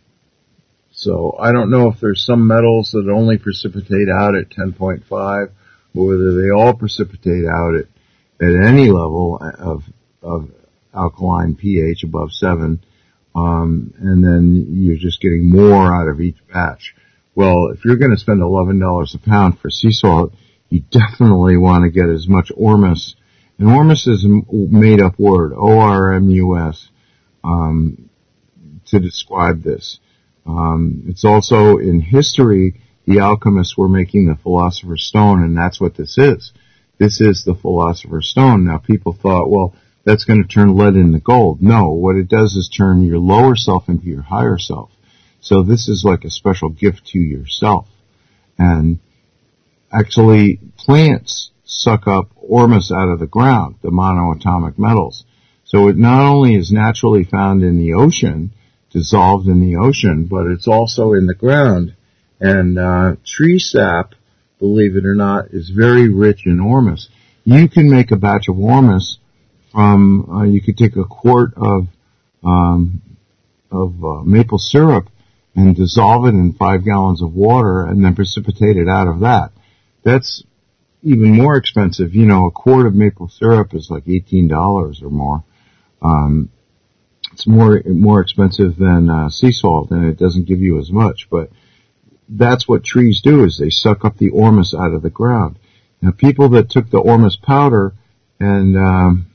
So I don't know if there's some metals that only precipitate out at ten point five, or whether they all precipitate out at, at any level of, of alkaline pH above seven, um, and then you're just getting more out of each batch. Well, if you're going to spend eleven dollars a pound for sea salt, you definitely want to get as much Ormus. And Ormus is a made-up word, O R M U S, um, to describe this. Um, it's also in history, the alchemists were making the Philosopher's Stone, and that's what this is. This is the Philosopher's Stone. Now, people thought, well, that's going to turn lead into gold. No, what it does is turn your lower self into your higher self. So this is like a special gift to yourself. And actually, plants suck up Ormus out of the ground, the monoatomic metals. So it not only is naturally found in the ocean, dissolved in the ocean, but it's also in the ground. And uh, tree sap, believe it or not, is very rich in Ormus. You can make a batch of Ormus from, uh, you could take a quart of um, of uh, maple syrup and dissolve it in five gallons of water and then precipitate it out of that. That's even more expensive. You know, a quart of maple syrup is like eighteen dollars or more. Um, it's more more expensive than uh, sea salt, and it doesn't give you as much. But that's what trees do, is they suck up the Ormus out of the ground. Now, people that took the Ormus powder and um,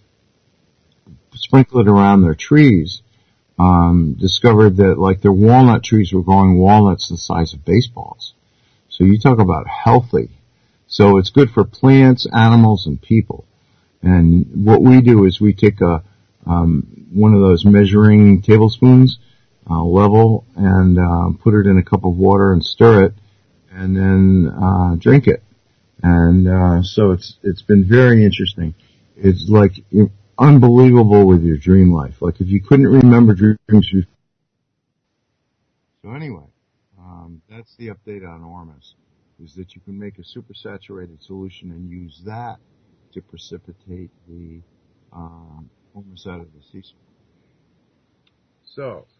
sprinkled it around their trees um, discovered that, like, their walnut trees were growing walnuts the size of baseballs. So you talk about healthy. So it's good for plants, animals, and people. And what we do is we take a um, one of those measuring tablespoons, uh, level, and uh, put it in a cup of water and stir it, and then uh, drink it. And uh, so it's it's been very interesting. It's like unbelievable with your dream life. Like if you couldn't remember dreams. You... So anyway, um, that's the update on Ormus. Is that you can make a supersaturated solution and use that to precipitate the um, homicide of the ceasefire. So,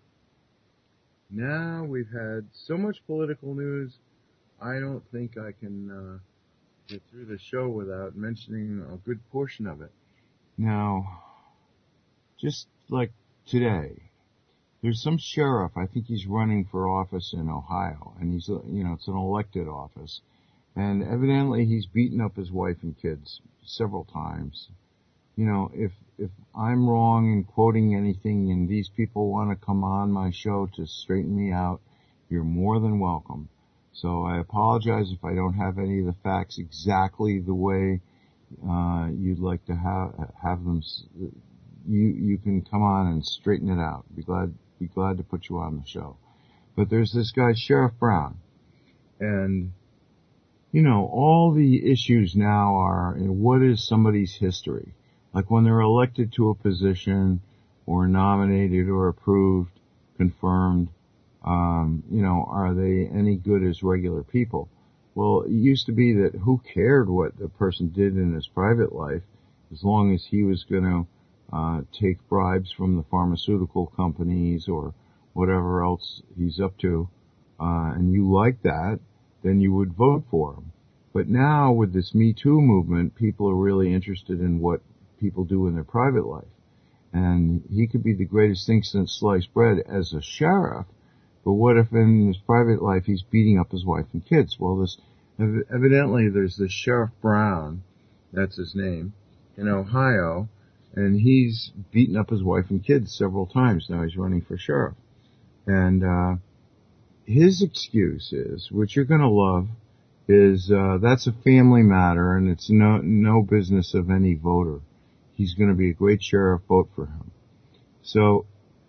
now we've had so much political news, I don't think I can uh, get through the show without mentioning a good portion of it. Now, just like today, there's some sheriff, I think he's running for office in Ohio, and he's, you know, it's an elected office, and evidently he's beaten up his wife and kids several times. You know, if, if I'm wrong in quoting anything and these people want to come on my show to straighten me out, you're more than welcome. So I apologize if I don't have any of the facts exactly the way, uh, you'd like to have, have them. You, you can come on and straighten it out. Be glad, be glad to put you on the show. But there's this guy, Sheriff Brown, and you know, all the issues now are, what is somebody's history? Like when they're elected to a position or nominated or approved, confirmed, um, you know, are they any good as regular people? Well, it used to be that who cared what the person did in his private life as long as he was going to uh, take bribes from the pharmaceutical companies or whatever else he's up to, uh, and you like that, then you would vote for him. But now with this Me Too movement, people are really interested in what people do in their private life. And he could be the greatest thing since sliced bread as a sheriff, but what if in his private life he's beating up his wife and kids? Well, this, evidently there's this Sheriff Brown, that's his name, in Ohio, and he's beaten up his wife and kids several times. Now he's running for sheriff. And, uh, his excuse is, which you're gonna love, is, uh, that's a family matter and it's no, no business of any voter. He's gonna be a great sheriff, vote for him. So,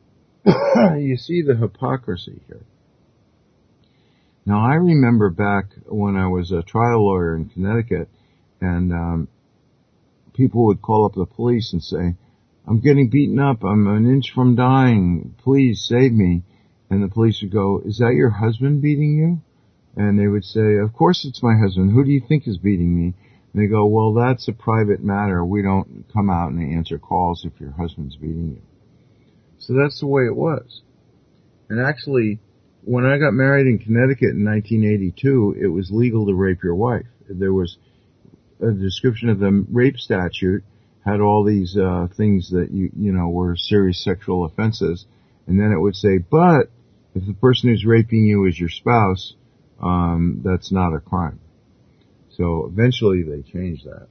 you see the hypocrisy here. Now I remember back when I was a trial lawyer in Connecticut and, um, people would call up the police and say, I'm getting beaten up, I'm an inch from dying, please save me. And the police would go, is that your husband beating you? And they would say, of course it's my husband. Who do you think is beating me? And they go, well, that's a private matter. We don't come out and answer calls if your husband's beating you. So that's the way it was. And actually, when I got married in Connecticut in nineteen eighty-two, it was legal to rape your wife. There was a description of the rape statute, had all these uh things that you you know were serious sexual offenses, and then it would say, but if the person who's raping you is your spouse, um, that's not a crime. So eventually they changed that.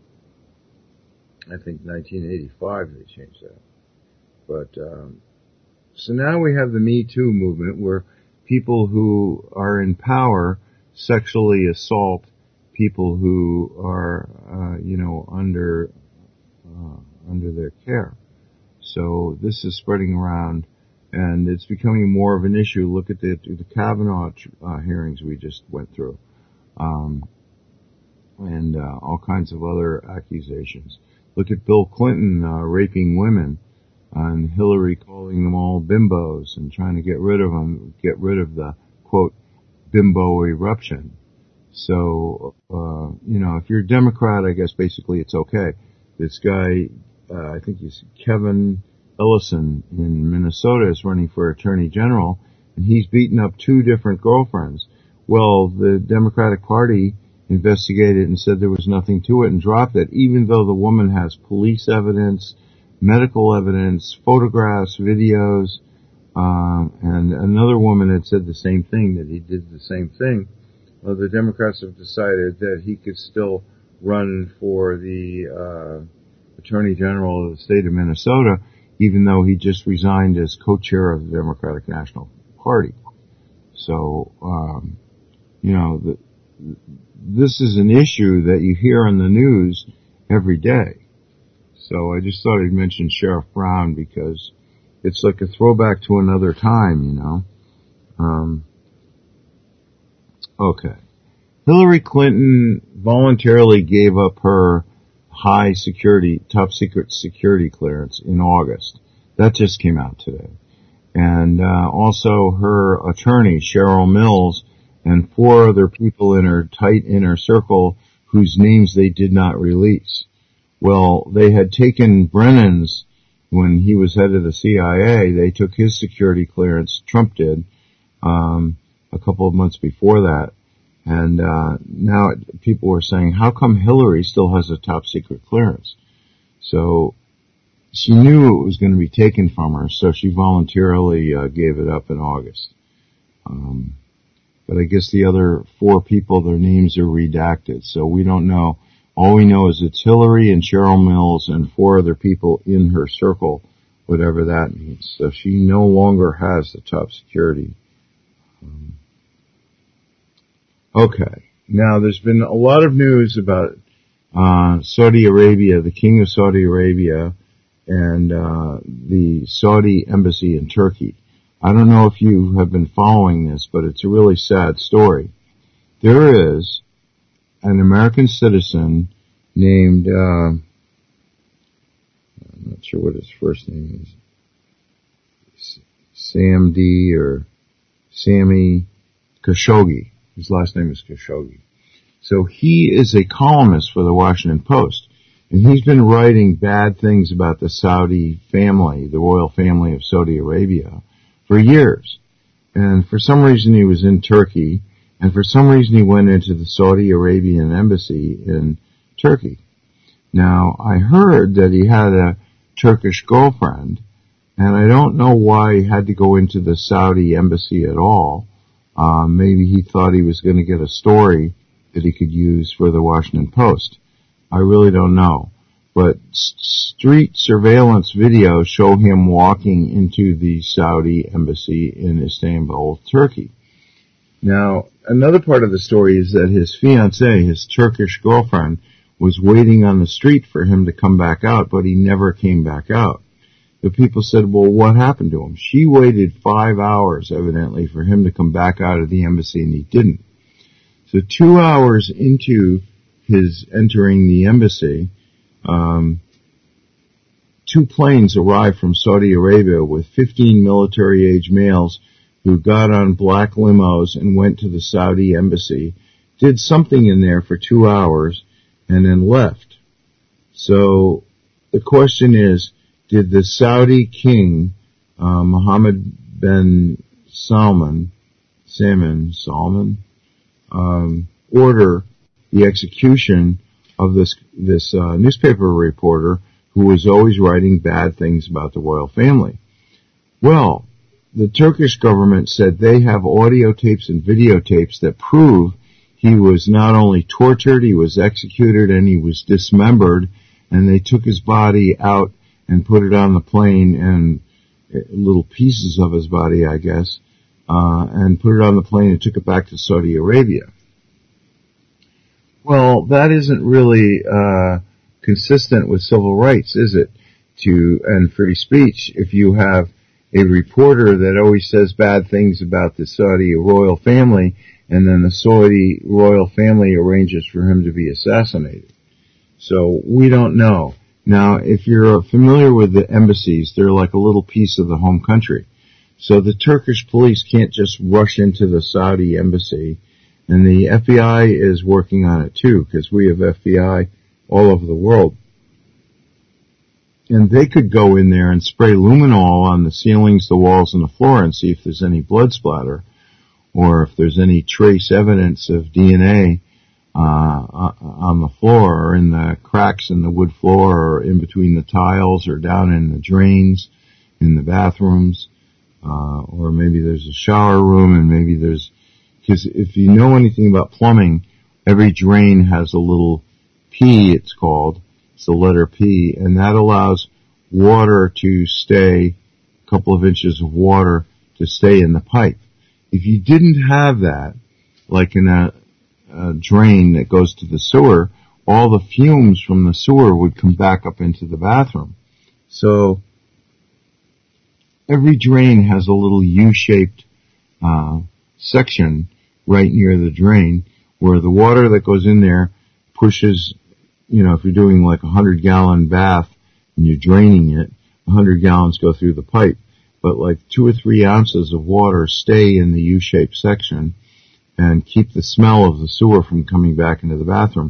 I think nineteen eighty-five they changed that. But, um, so now we have the Me Too movement where people who are in power sexually assault people who are, uh, you know, under, uh, under their care. So this is spreading around. And it's becoming more of an issue. Look at the, the Kavanaugh uh, hearings we just went through, um, and uh, all kinds of other accusations. Look at Bill Clinton uh, raping women, and Hillary calling them all bimbos and trying to get rid of them, get rid of the quote bimbo eruption. So, uh, you know, if you're a Democrat, I guess basically it's okay. This guy, uh, I think he's Kevin Ellison in Minnesota is running for Attorney General, and he's beaten up two different girlfriends. Well, the Democratic Party investigated and said there was nothing to it and dropped it, even though the woman has police evidence, medical evidence, photographs, videos, um, and another woman had said the same thing, that he did the same thing. Well, the Democrats have decided that he could still run for the uh, Attorney General of the state of Minnesota, even though he just resigned as co-chair of the Democratic National Party. So, um, you know, the, this is an issue that you hear on the news every day. So I just thought I'd mention Sheriff Brown because it's like a throwback to another time, you know. Um, okay. Hillary Clinton voluntarily gave up her high security, top secret security clearance in August. That just came out today. And uh, also her attorney, Cheryl Mills, and four other people in her tight inner circle whose names they did not release. Well, they had taken Brennan's when he was head of the C I A. They took his security clearance, Trump did, um, a couple of months before that. And uh, now people were saying, how come Hillary still has a top secret clearance? So she knew it was going to be taken from her, so she voluntarily uh, gave it up in August. Um, but I guess the other four people, their names are redacted, so we don't know. All we know is it's Hillary and Cheryl Mills and four other people in her circle, whatever that means. So she no longer has the top security. Um, okay. Now, there's been a lot of news about uh Saudi Arabia, the King of Saudi Arabia, and uh the Saudi embassy in Turkey. I don't know if you have been following this, but it's a really sad story. There is an American citizen named, uh, I'm not sure what his first name is, Sam D. or Sammy Khashoggi. His last name is Khashoggi. So he is a columnist for the Washington Post, and he's been writing bad things about the Saudi family, the royal family of Saudi Arabia, for years. And for some reason he was in Turkey, and for some reason he went into the Saudi Arabian embassy in Turkey. Now, I heard that he had a Turkish girlfriend, and I don't know why he had to go into the Saudi embassy at all. Uh, maybe he thought he was going to get a story that he could use for the Washington Post. I really don't know. But street surveillance videos show him walking into the Saudi embassy in Istanbul, Turkey. Now, another part of the story is that his fiancée, his Turkish girlfriend, was waiting on the street for him to come back out, but he never came back out. The people said, well, what happened to him? She waited five hours, evidently, for him to come back out of the embassy, and he didn't. So two hours into his entering the embassy, um, two planes arrived from Saudi Arabia with fifteen military-age males who got on black limos and went to the Saudi embassy, did something in there for two hours, and then left. So the question is, did the Saudi king, uh, Mohammed bin Salman, Salman, Salman, um, order the execution of this this uh, newspaper reporter who was always writing bad things about the royal family? Well, the Turkish government said they have audio tapes and videotapes that prove he was not only tortured, he was executed, and he was dismembered, and they took his body out and put it on the plane, and little pieces of his body, I guess, uh, and put it on the plane and took it back to Saudi Arabia. Well, that isn't really uh consistent with civil rights, is it? To and free speech, if you have a reporter that always says bad things about the Saudi royal family, and then the Saudi royal family arranges for him to be assassinated. So we don't know. Now, if you're familiar with the embassies, they're like a little piece of the home country. So the Turkish police can't just rush into the Saudi embassy, and the F B I is working on it too, because we have F B I all over the world. And they could go in there and spray luminol on the ceilings, the walls, and the floor and see if there's any blood splatter, or if there's any trace evidence of D N A uh on the floor, or in the cracks in the wood floor, or in between the tiles, or down in the drains in the bathrooms, uh or maybe there's a shower room, and maybe there's, because if you know anything about plumbing, every drain has a little P, it's called. It's the letter P, and that allows water to stay, a couple of inches of water to stay in the pipe. If you didn't have that, like in a, a drain that goes to the sewer, all the fumes from the sewer would come back up into the bathroom. So every drain has a little U-shaped uh, section right near the drain where the water that goes in there pushes, you know, if you're doing like a hundred gallon bath and you're draining it, a hundred gallons go through the pipe, but like two or three ounces of water stay in the U-shaped section and keep the smell of the sewer from coming back into the bathroom.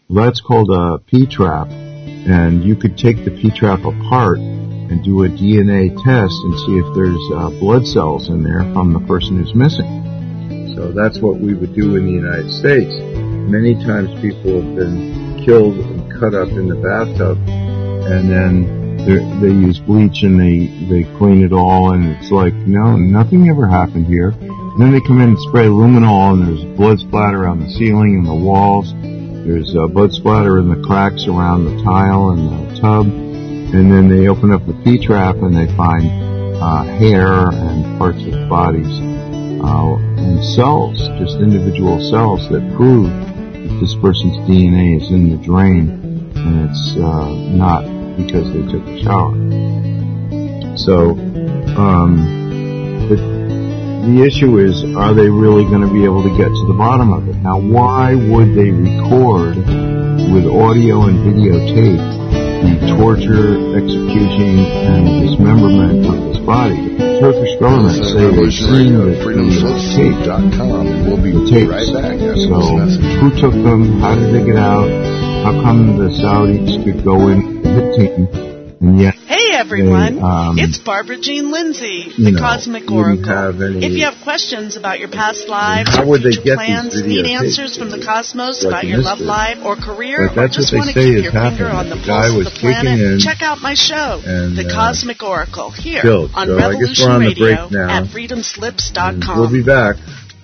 That's called a P-trap, and you could take the P-trap apart and do a D N A test and see if there's uh, blood cells in there from the person who's missing. So that's what we would do in the United States. Many times people have been killed and cut up in the bathtub, and then they use bleach and they, they clean it all, and it's like, no, nothing ever happened here. And then they come in and spray luminol, and there's blood splatter on the ceiling and the walls. There's uh, blood splatter in the cracks around the tile and the tub. And then they open up the P-trap and they find uh, hair and parts of bodies uh, and cells, just individual cells that prove that this person's D N A is in the drain, and it's uh, not because they took a shower. So um, the, the issue is, are they really going to be able to get to the bottom of it? Now, why would they record with audio and videotape the torture, execution, and dismemberment of this body? The Turkish government say they've seen the, the tape, the tapes. So who took them? How did they get out? How come the Saudis could go in the team, and yet Hey everyone, they, um, it's Barbara Jean Lindsay, the know, Cosmic Oracle. Any, if you have questions about your past lives how or would they future get plans, these need answers from the cosmos like about your love Mister life or career, but that's or just what want to they say keep is your finger happening. on the The guy pulse was of the planet, in check out my show, and, The uh, Cosmic Oracle, here killed. on So I guess Revolution we're on the break Radio now. at freedom slips dot com. We'll be back.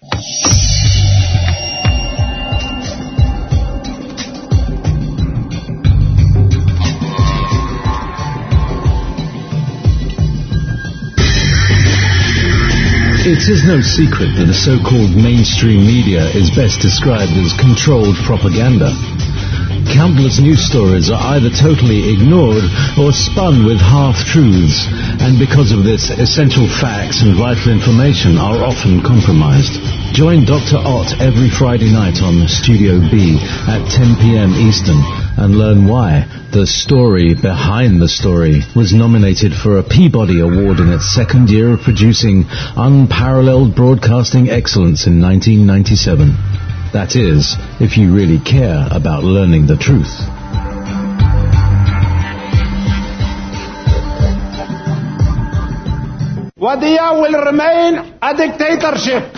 It is no secret that the so-called mainstream media is best described as controlled propaganda. Countless news stories are either totally ignored or spun with half-truths, and because of this, essential facts and vital information are often compromised. Join Doctor Ott every Friday night on Studio B at ten p.m. Eastern and learn why The Story Behind the Story was nominated for a Peabody Award in its second year of producing unparalleled broadcasting excellence in nineteen ninety-seven. That is, if you really care about learning the truth. Wadiya will remain a dictatorship.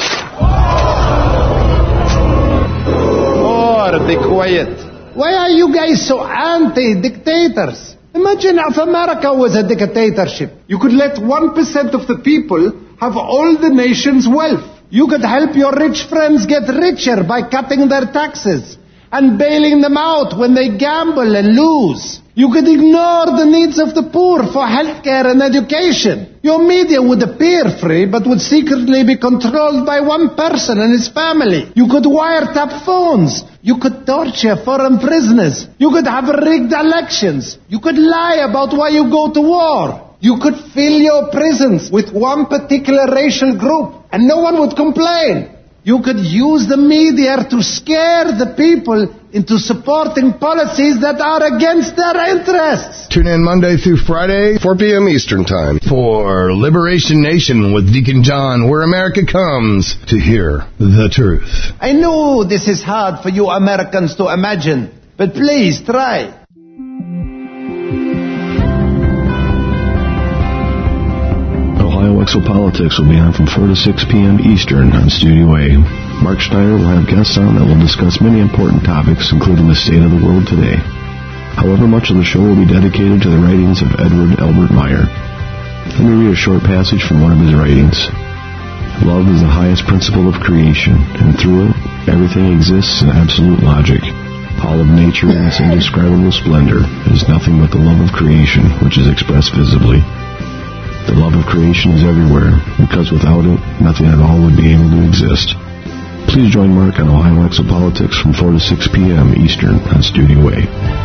Or be quiet. Why are you guys so anti-dictators? Imagine if America was a dictatorship. You could let one percent of the people have all the nation's wealth. You could help your rich friends get richer by cutting their taxes and bailing them out when they gamble and lose. You could ignore the needs of the poor for healthcare and education. Your media would appear free, but would secretly be controlled by one person and his family. You could wiretap phones. You could torture foreign prisoners. You could have rigged elections. You could lie about why you go to war. You could fill your prisons with one particular racial group, and no one would complain. You could use the media to scare the people into supporting policies that are against their interests. Tune in Monday through Friday, four p.m. Eastern Time, for Liberation Nation with Deacon John, where America comes to hear the truth. I know this is hard for you Americans to imagine, but please try. Ohio Exopolitics will be on from four to six p.m. Eastern on Studio A. Mark Steiner will have guests on that will discuss many important topics, including the state of the world today. However, much of the show will be dedicated to the writings of Edward Albert Meyer. Let me read a short passage from one of his writings. Love is the highest principle of creation, and through it, everything exists in absolute logic. All of nature in its indescribable splendor is nothing but the love of creation, which is expressed visibly. The love of creation is everywhere, because without it, nothing at all would be able to exist. Please join Mark on Ohio Exopolitics from four to six p.m. Eastern on Studio A.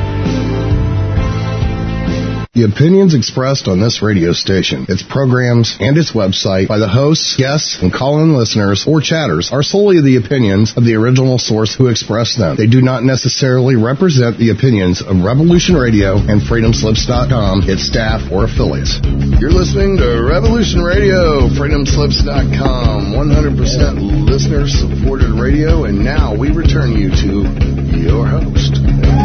The opinions expressed on this radio station, its programs, and its website by the hosts, guests, and call-in listeners or chatters are solely the opinions of the original source who expressed them. They do not necessarily represent the opinions of Revolution Radio and freedom slips dot com, its staff, or affiliates. You're listening to Revolution Radio, freedom slips dot com, one hundred percent listener-supported radio, and now we return you to your host.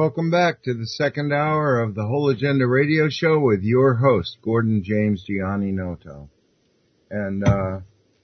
Welcome back to the second hour of the Whole Agenda Radio Show with your host, Gordon James Gianni Noto. And uh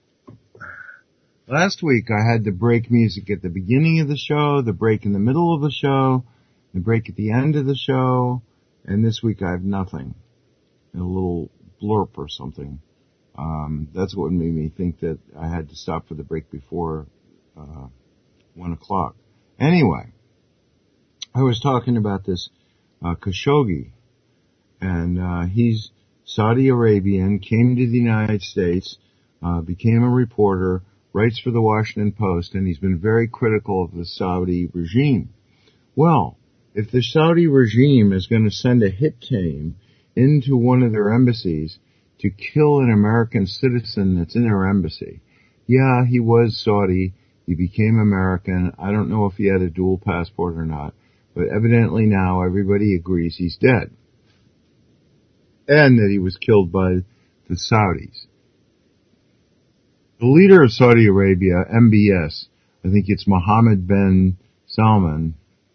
last week I had the break music at the beginning of the show, the break in the middle of the show, the break at the end of the show, and this week I have nothing. A little blurb or something. Um That's what made me think that I had to stop for the break before uh one o'clock. Anyway, I was talking about this uh, Khashoggi, and uh, he's Saudi Arabian, came to the United States, uh, became a reporter, writes for the Washington Post, and he's been very critical of the Saudi regime. Well, if the Saudi regime is going to send a hit team into one of their embassies to kill an American citizen that's in their embassy, yeah, he was Saudi, he became American, I don't know if he had a dual passport or not, but evidently now everybody agrees he's dead. And that he was killed by the Saudis. The leader of Saudi Arabia, M B S, I think it's Mohammed bin Salman,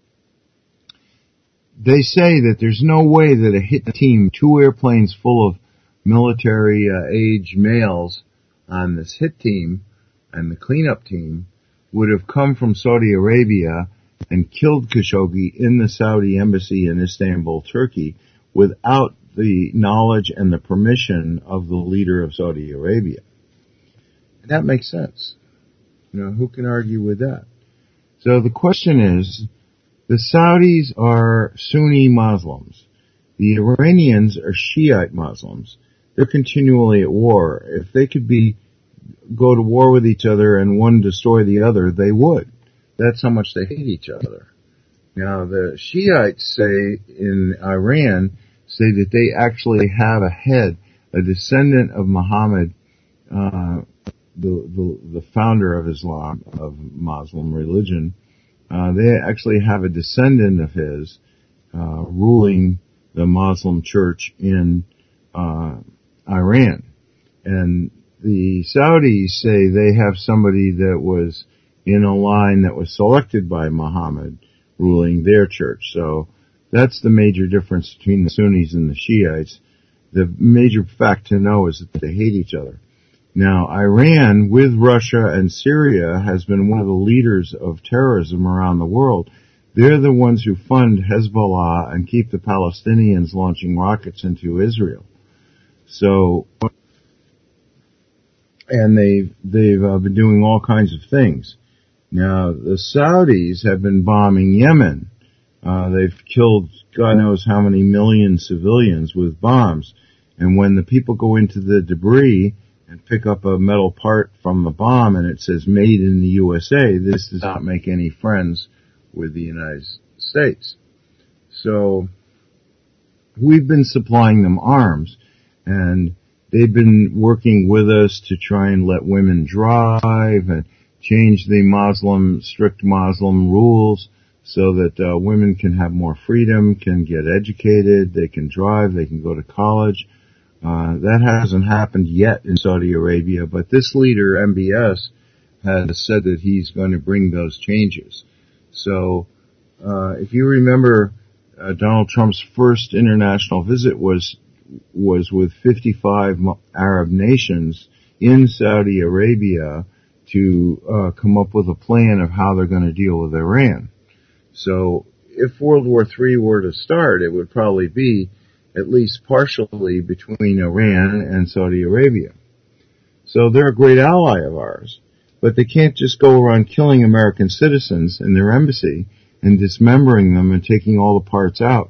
they say that there's no way that a hit team, two airplanes full of military uh, age males on this hit team and the cleanup team would have come from Saudi Arabia and killed Khashoggi in the Saudi embassy in Istanbul, Turkey, without the knowledge and the permission of the leader of Saudi Arabia. And that makes sense. You know, who can argue with that? So the question is, the Saudis are Sunni Muslims. The Iranians are Shiite Muslims. They're continually at war. If they could be, go to war with each other and one destroy the other, they would. That's how much they hate each other. Now, the Shiites say in Iran, say that they actually have a head, a descendant of Muhammad, uh, the, the, the founder of Islam, of Muslim religion. Uh, they actually have a descendant of his, uh, ruling the Muslim church in, uh, Iran. And the Saudis say they have somebody that was in a line that was selected by Muhammad ruling their church. So that's the major difference between the Sunnis and the Shiites. The major fact to know is that they hate each other. Now, Iran, with Russia and Syria, has been one of the leaders of terrorism around the world. They're the ones who fund Hezbollah and keep the Palestinians launching rockets into Israel. So, and they've, they've uh, been doing all kinds of things. Now, the Saudis have been bombing Yemen. Uh, they've killed God knows how many million civilians with bombs. And when the people go into the debris and pick up a metal part from the bomb and it says made in the U S A, this does not make any friends with the United States. So, we've been supplying them arms, and they've been working with us to try and let women drive and change the Muslim, strict Muslim rules so that uh, women can have more freedom, can get educated, they can drive, they can go to college. Uh, that hasn't happened yet in Saudi Arabia, but this leader, M B S, has said that he's going to bring those changes. So, uh, if you remember, uh, Donald Trump's first international visit was was with fifty-five Arab nations in Saudi Arabia to uh, come up with a plan of how they're going to deal with Iran. So if World War Three were to start, it would probably be at least partially between Iran and Saudi Arabia. So they're a great ally of ours, but they can't just go around killing American citizens in their embassy and dismembering them and taking all the parts out.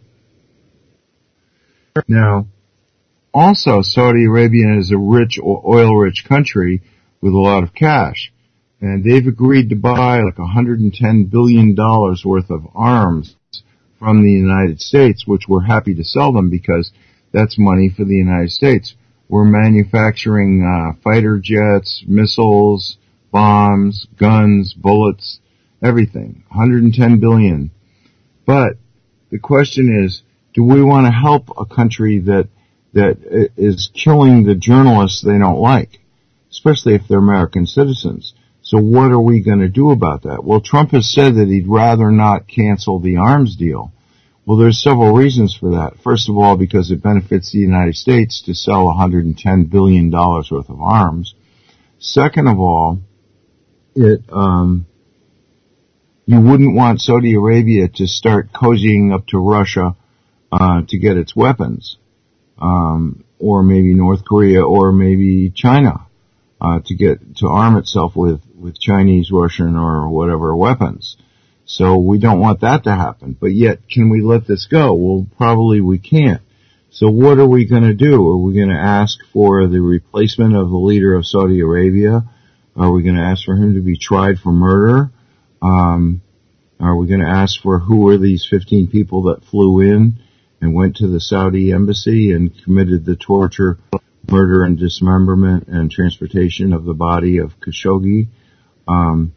Now, also, Saudi Arabia is a rich, oil-rich country with a lot of cash, and they've agreed to buy like one hundred ten billion dollars worth of arms from the United States, which we're happy to sell them because that's money for the United States. We're manufacturing uh, fighter jets, missiles, bombs, guns, bullets, everything. one hundred ten billion dollars. But the question is, do we want to help a country that that is killing the journalists they don't like, especially if they're American citizens? So what are we going to do about that? Well, Trump has said that he'd rather not cancel the arms deal. Well, there's several reasons for that. First of all, because it benefits the United States to sell one hundred ten billion dollars worth of arms. Second of all, it, um, you wouldn't want Saudi Arabia to start cozying up to Russia, uh, to get its weapons. Um, or maybe North Korea, or maybe China, uh, to get, to arm itself with, with Chinese, Russian, or whatever weapons. So we don't want that to happen. But yet, can we let this go? Well, probably we can't. So what are we going to do? Are we going to ask for the replacement of the leader of Saudi Arabia? Are we going to ask for him to be tried for murder? Um, are we going to ask for who are these fifteen people that flew in and went to the Saudi embassy and committed the torture, murder, and dismemberment and transportation of the body of Khashoggi? Um,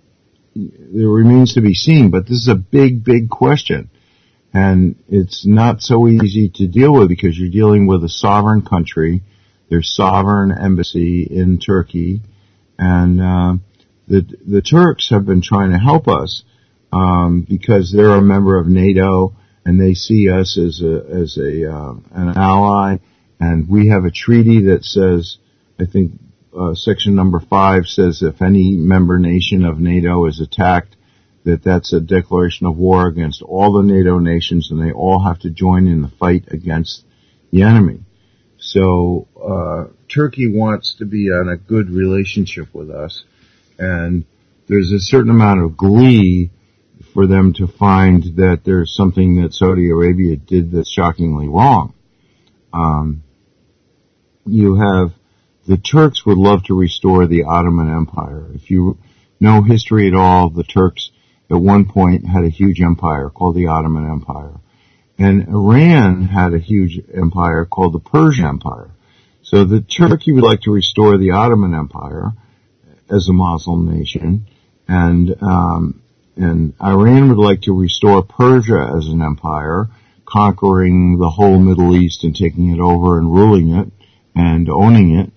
it remains to be seen, but this is a big, big question. And it's not so easy to deal with because you're dealing with a sovereign country. There's sovereign embassy in Turkey. And uh, the the Turks have been trying to help us um, because they're a member of NATO and they see us as a as a uh, an ally. And we have a treaty that says, I think uh, section number five says if any member nation of NATO is attacked, that that's a declaration of war against all the NATO nations, and they all have to join in the fight against the enemy. So uh Turkey wants to be on a good relationship with us, and there's a certain amount of glee for them to find that there's something that Saudi Arabia did that's shockingly wrong. Um, you have the Turks would love to restore the Ottoman Empire. If you know history at all, the Turks at one point had a huge empire called the Ottoman Empire. And Iran had a huge empire called the Persian Empire. So the Turkey would like to restore the Ottoman Empire as a Muslim nation, and um, and Iran would like to restore Persia as an empire, conquering the whole Middle East and taking it over and ruling it and owning it.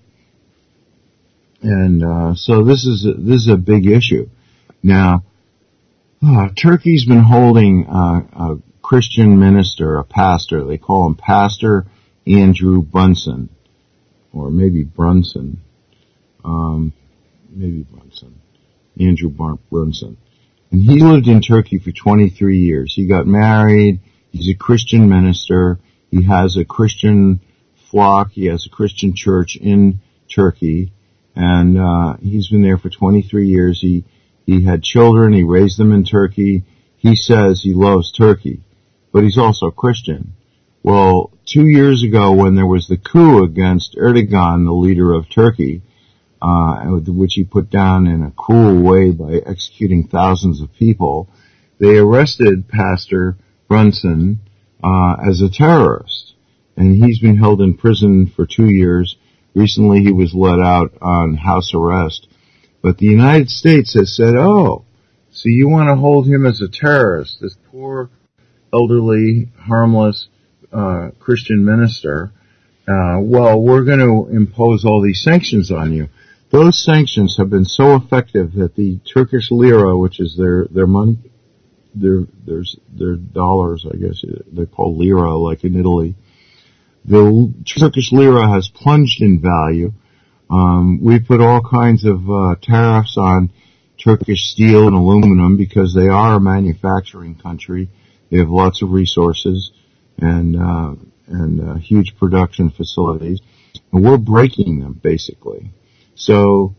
And uh, so this is a, this is a big issue. Now, uh, Turkey's been holding uh, a Christian minister, a pastor. They call him Pastor Andrew Brunson, or maybe Brunson, um, maybe Brunson, Andrew Brunson. And he lived in Turkey for twenty-three years. He got married. He's a Christian minister. He has a Christian flock. He has a Christian church in Turkey. And, uh, he's been there for twenty-three years. He, he had children. He raised them in Turkey. He says he loves Turkey, but he's also Christian. Well, two years ago when there was the coup against Erdogan, the leader of Turkey, uh, which he put down in a cruel way by executing thousands of people, they arrested Pastor Brunson, uh, as a terrorist. And he's been held in prison for two years. Recently he was let out on house arrest. But the United States has said, oh, so you want to hold him as a terrorist, this poor, elderly, harmless, uh, Christian minister. Uh, well, we're going to impose all these sanctions on you. Those sanctions have been so effective that the Turkish lira, which is their, their money, their, their, their dollars, I guess, they're called lira, like in Italy. The Turkish lira has plunged in value. Um, we put all kinds of, uh, tariffs on Turkish steel and aluminum because they are a manufacturing country. They have lots of resources and, uh, and, uh, huge production facilities. And we're breaking them, basically. So,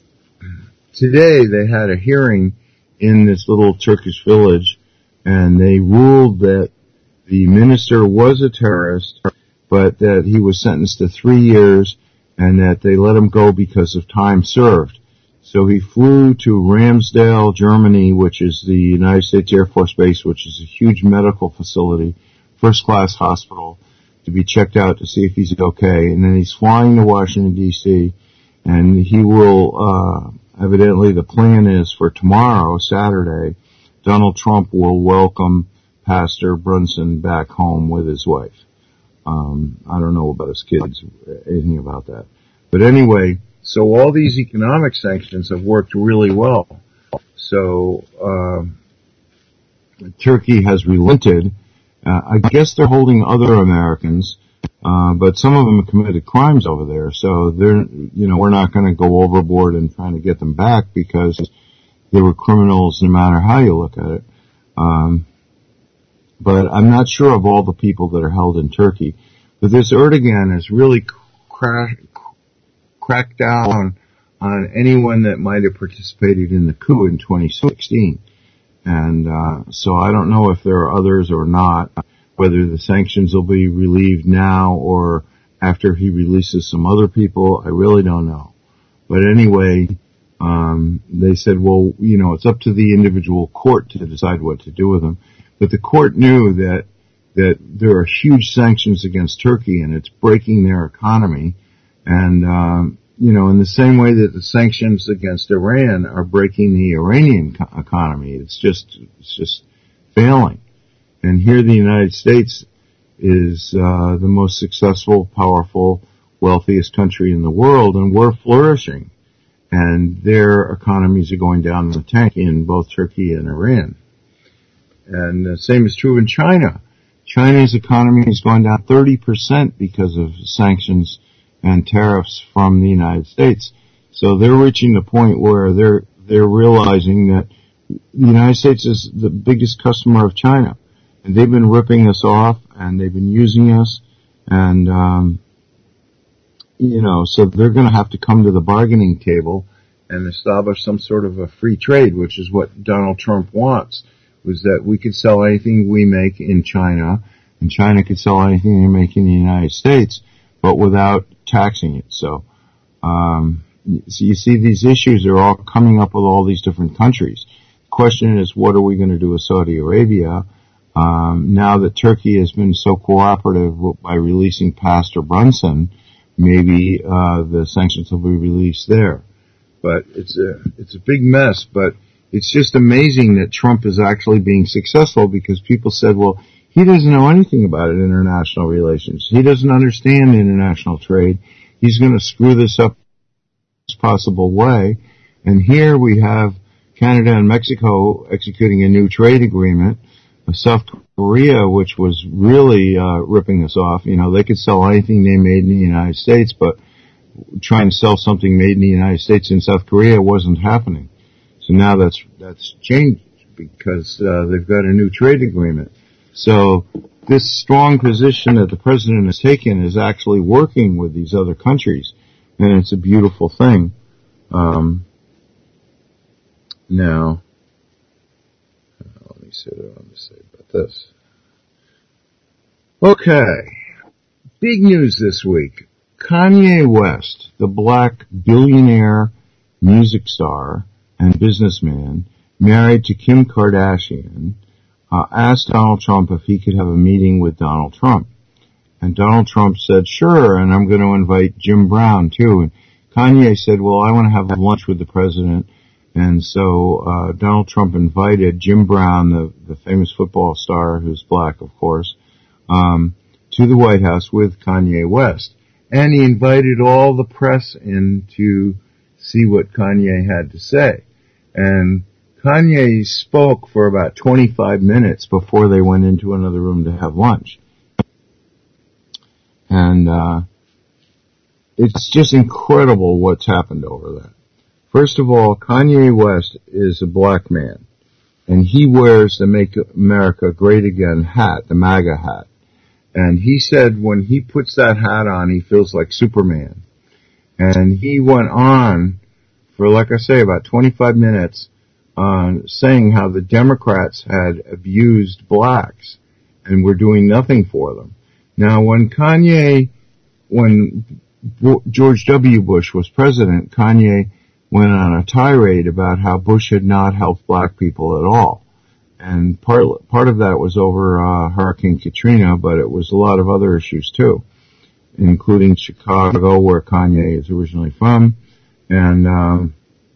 today they had a hearing in this little Turkish village, and they ruled that the minister was a terrorist, but that he was sentenced to three years, and that they let him go because of time served. So he flew to Ramsdale, Germany, which is the United States Air Force Base, which is a huge medical facility, first-class hospital, to be checked out to see if he's okay. And then he's flying to Washington, D C, and he will, uh, evidently the plan is for tomorrow, Saturday, Donald Trump will welcome Pastor Brunson back home with his wife. Um, I don't know about his kids, anything about that. But anyway, so all these economic sanctions have worked really well. So, uh, Turkey has relented, Uh, I guess they're holding other Americans, uh, but some of them have committed crimes over there. So they're, you know, we're not going to go overboard in trying to get them back because they were criminals no matter how you look at it. Um, but I'm not sure of all the people that are held in Turkey. But this Erdogan has really cra- cracked down on anyone that might have participated in the coup in twenty sixteen. And uh so I don't know if there are others or not, whether the sanctions will be relieved now or after he releases some other people. I really don't know. But anyway, um they said, well, you know, it's up to the individual court to decide what to do with them. But the court knew that that there are huge sanctions against Turkey and it's breaking their economy. And um you know, in the same way that the sanctions against Iran are breaking the Iranian co- economy, it's just, it's just failing. And here the United States is, uh, the most successful, powerful, wealthiest country in the world, and we're flourishing. And their economies are going down the tank in both Turkey and Iran. And the same is true in China. China's economy is going down thirty percent because of sanctions and tariffs from the United States. So they're reaching the point where they're they're realizing that the United States is the biggest customer of China. And they've been ripping us off and they've been using us and um you know, so they're going to have to come to the bargaining table and establish some sort of a free trade, which is what Donald Trump wants, was that we could sell anything we make in China and China could sell anything they make in the United States, but without taxing it. So, um, so you see these issues are all coming up with all these different countries. The question is, what are we going to do with Saudi Arabia? Um, now that Turkey has been so cooperative by releasing Pastor Brunson, maybe, uh, the sanctions will be released there. But it's a, it's a big mess, but it's just amazing that Trump is actually being successful because people said, well, he doesn't know anything about it, international relations. He doesn't understand international trade. He's going to screw this up in the best possible way. And here we have Canada and Mexico executing a new trade agreement. South Korea, which was really uh, ripping us off. You know, they could sell anything they made in the United States, but trying to sell something made in the United States in South Korea wasn't happening. So now that's that's changed because uh, they've got a new trade agreement. So this strong position that the president has taken is actually working with these other countries, and it's a beautiful thing. Um, now, let me see what I want to say about this. Okay, big news this week. Kanye West, the black billionaire music star and businessman married to Kim Kardashian, Uh, asked Donald Trump if he could have a meeting with Donald Trump. And Donald Trump said, sure, and I'm going to invite Jim Brown too. And Kanye said, well, I want to have lunch with the president. And so uh, Donald Trump invited Jim Brown, the, the famous football star who's black, of course, um, to the White House with Kanye West. And he invited all the press in to see what Kanye had to say. And Kanye spoke for about twenty-five minutes before they went into another room to have lunch. And, uh, it's just incredible what's happened over that. First of all, Kanye West is a black man, and he wears the Make America Great Again hat, the MAGA hat. And he said when he puts that hat on, he feels like Superman. And he went on for, like I say, about twenty-five minutes on saying how the Democrats had abused blacks and were doing nothing for them. Now, when Kanye, when George W. Bush was president, Kanye went on a tirade about how Bush had not helped black people at all. And part, part of that was over uh, Hurricane Katrina, but it was a lot of other issues too, including Chicago, where Kanye is originally from. And um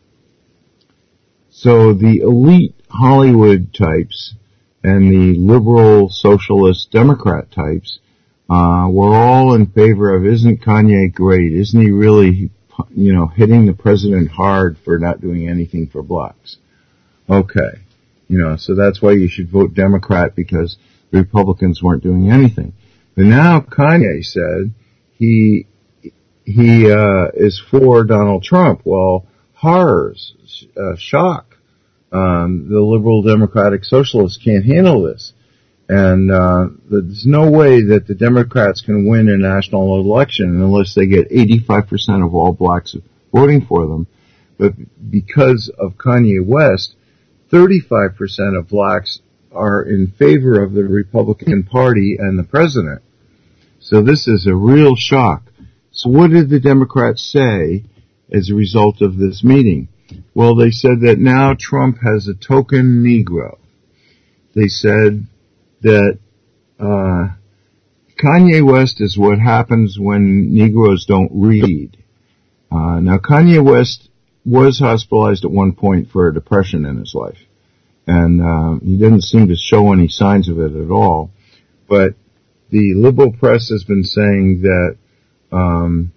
So the elite Hollywood types and the liberal socialist Democrat types uh were all in favor of, isn't Kanye great? Isn't he really, you know, hitting the president hard for not doing anything for blacks? Okay. You know, so that's why you should vote Democrat, because the Republicans weren't doing anything. But now Kanye said he he uh, is for Donald Trump. Well, horrors, uh, shock. Um, the liberal democratic socialists can't handle this. And uh, there's no way that the Democrats can win a national election unless they get eighty-five percent of all blacks voting for them. But because of Kanye West, thirty-five percent of blacks are in favor of the Republican Party and the president. So this is a real shock. So what did the Democrats say as a result of this meeting? Well, they said that now Trump has a token Negro. They said that uh Kanye West is what happens when Negroes don't read. Uh now Kanye West was hospitalized at one point for a depression in his life, and uh, he didn't seem to show any signs of it at all. But the liberal press has been saying that um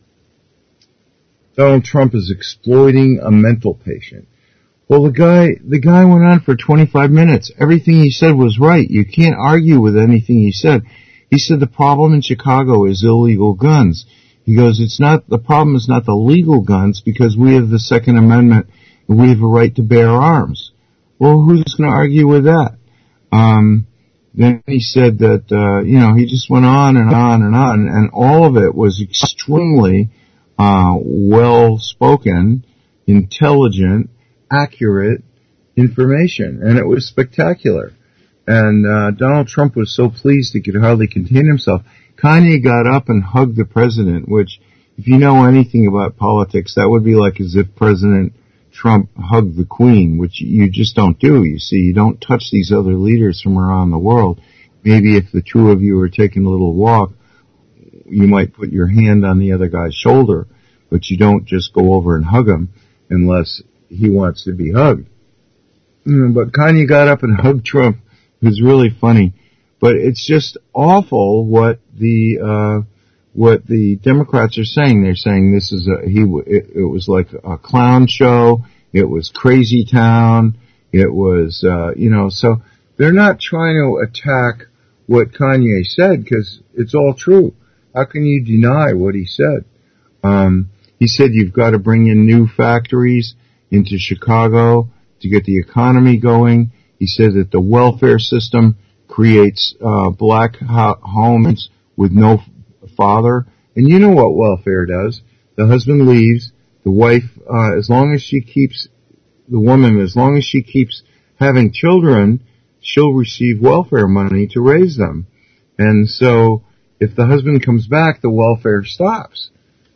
Donald Trump is exploiting a mental patient. Well, the guy, the guy went on for twenty-five minutes. Everything he said was right. You can't argue with anything he said. He said the problem in Chicago is illegal guns. He goes, it's not, the problem is not the legal guns because we have the Second Amendment and we have a right to bear arms. Well, who's going to argue with that? Um, then he said that, uh, you know, he just went on and on and on, and all of it was extremely, uh, well spoken, intelligent, accurate information, and it was spectacular. And uh, Donald Trump was so pleased he could hardly contain himself. Kanye got up and hugged the president, which, if you know anything about politics, that would be like as if President Trump hugged the Queen, which you just don't do. You see, you don't touch these other leaders from around the world. Maybe if the two of you were taking a little walk, you might put your hand on the other guy's shoulder, but you don't just go over and hug him unless he wants to be hugged. Mm, but Kanye got up and hugged Trump. It was really funny. But it's just awful what the, uh, what the Democrats are saying. They're saying this is a, he, it, it was like a clown show. It was crazy town. It was, uh, you know, so they're not trying to attack what Kanye said because it's all true. How can you deny what he said? Um, he said you've got to bring in new factories into Chicago to get the economy going. He said that the welfare system creates uh black ho- homes with no f- father. And you know what welfare does. The husband leaves, the wife, uh as long as she keeps, the woman, as long as she keeps having children, she'll receive welfare money to raise them. And so if the husband comes back, the welfare stops.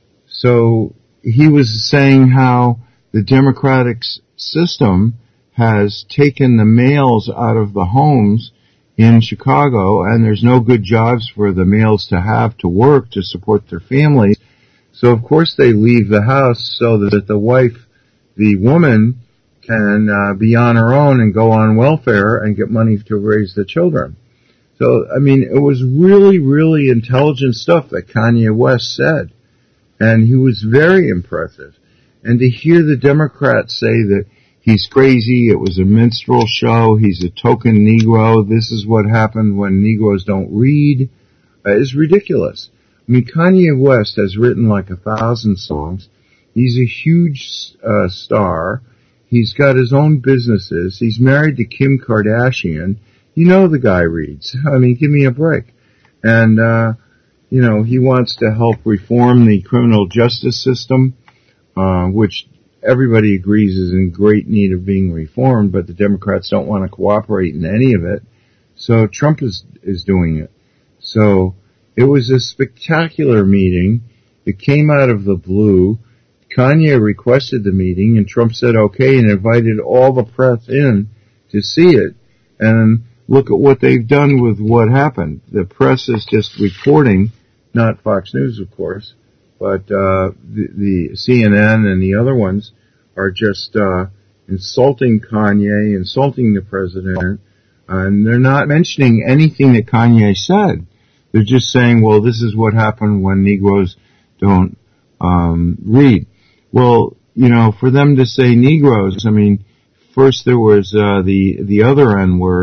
So he was saying how the Democratic system has taken the males out of the homes in Chicago, and there's no good jobs for the males to have to work to support their families. So of course they leave the house so that the wife, the woman, can uh, be on her own and go on welfare and get money to raise the children. So, I mean, it was really, really intelligent stuff that Kanye West said, and he was very impressive. And to hear the Democrats say that he's crazy, it was a minstrel show, he's a token Negro, this is what happened when Negroes don't read, uh, is ridiculous. I mean, Kanye West has written like a thousand songs. He's a huge uh, star. He's got his own businesses. He's married to Kim Kardashian. You know the guy reads. I mean, give me a break. And, uh, you know, he wants to help reform the criminal justice system, uh, which everybody agrees is in great need of being reformed, but the Democrats don't want to cooperate in any of it. So Trump is, is doing it. So it was a spectacular meeting. It came out of the blue. Kanye requested the meeting, and Trump said okay and invited all the press in to see it. And look at what they've done with what happened. The press is just reporting, not Fox News, of course, but uh the, the C N N and the other ones are just uh insulting Kanye, insulting the president, and they're not mentioning anything that Kanye said. They're just saying, well, this is what happened when Negroes don't um read. Well, you know, for them to say Negroes, I mean, first there was uh the the other N word,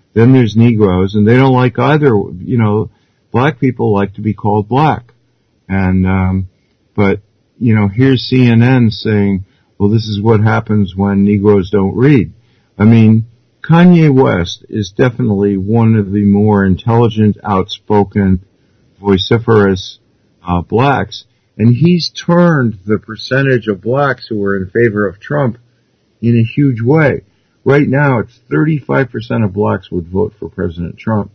Then there's Negroes, and they don't like either. You know, black people like to be called black. And, um, but, you know, here's C N N saying, well, this is what happens when Negroes don't read. I mean, Kanye West is definitely one of the more intelligent, outspoken, vociferous, uh, blacks. And he's turned the percentage of blacks who are in favor of Trump in a huge way. Right now, it's thirty-five percent of blacks would vote for President Trump.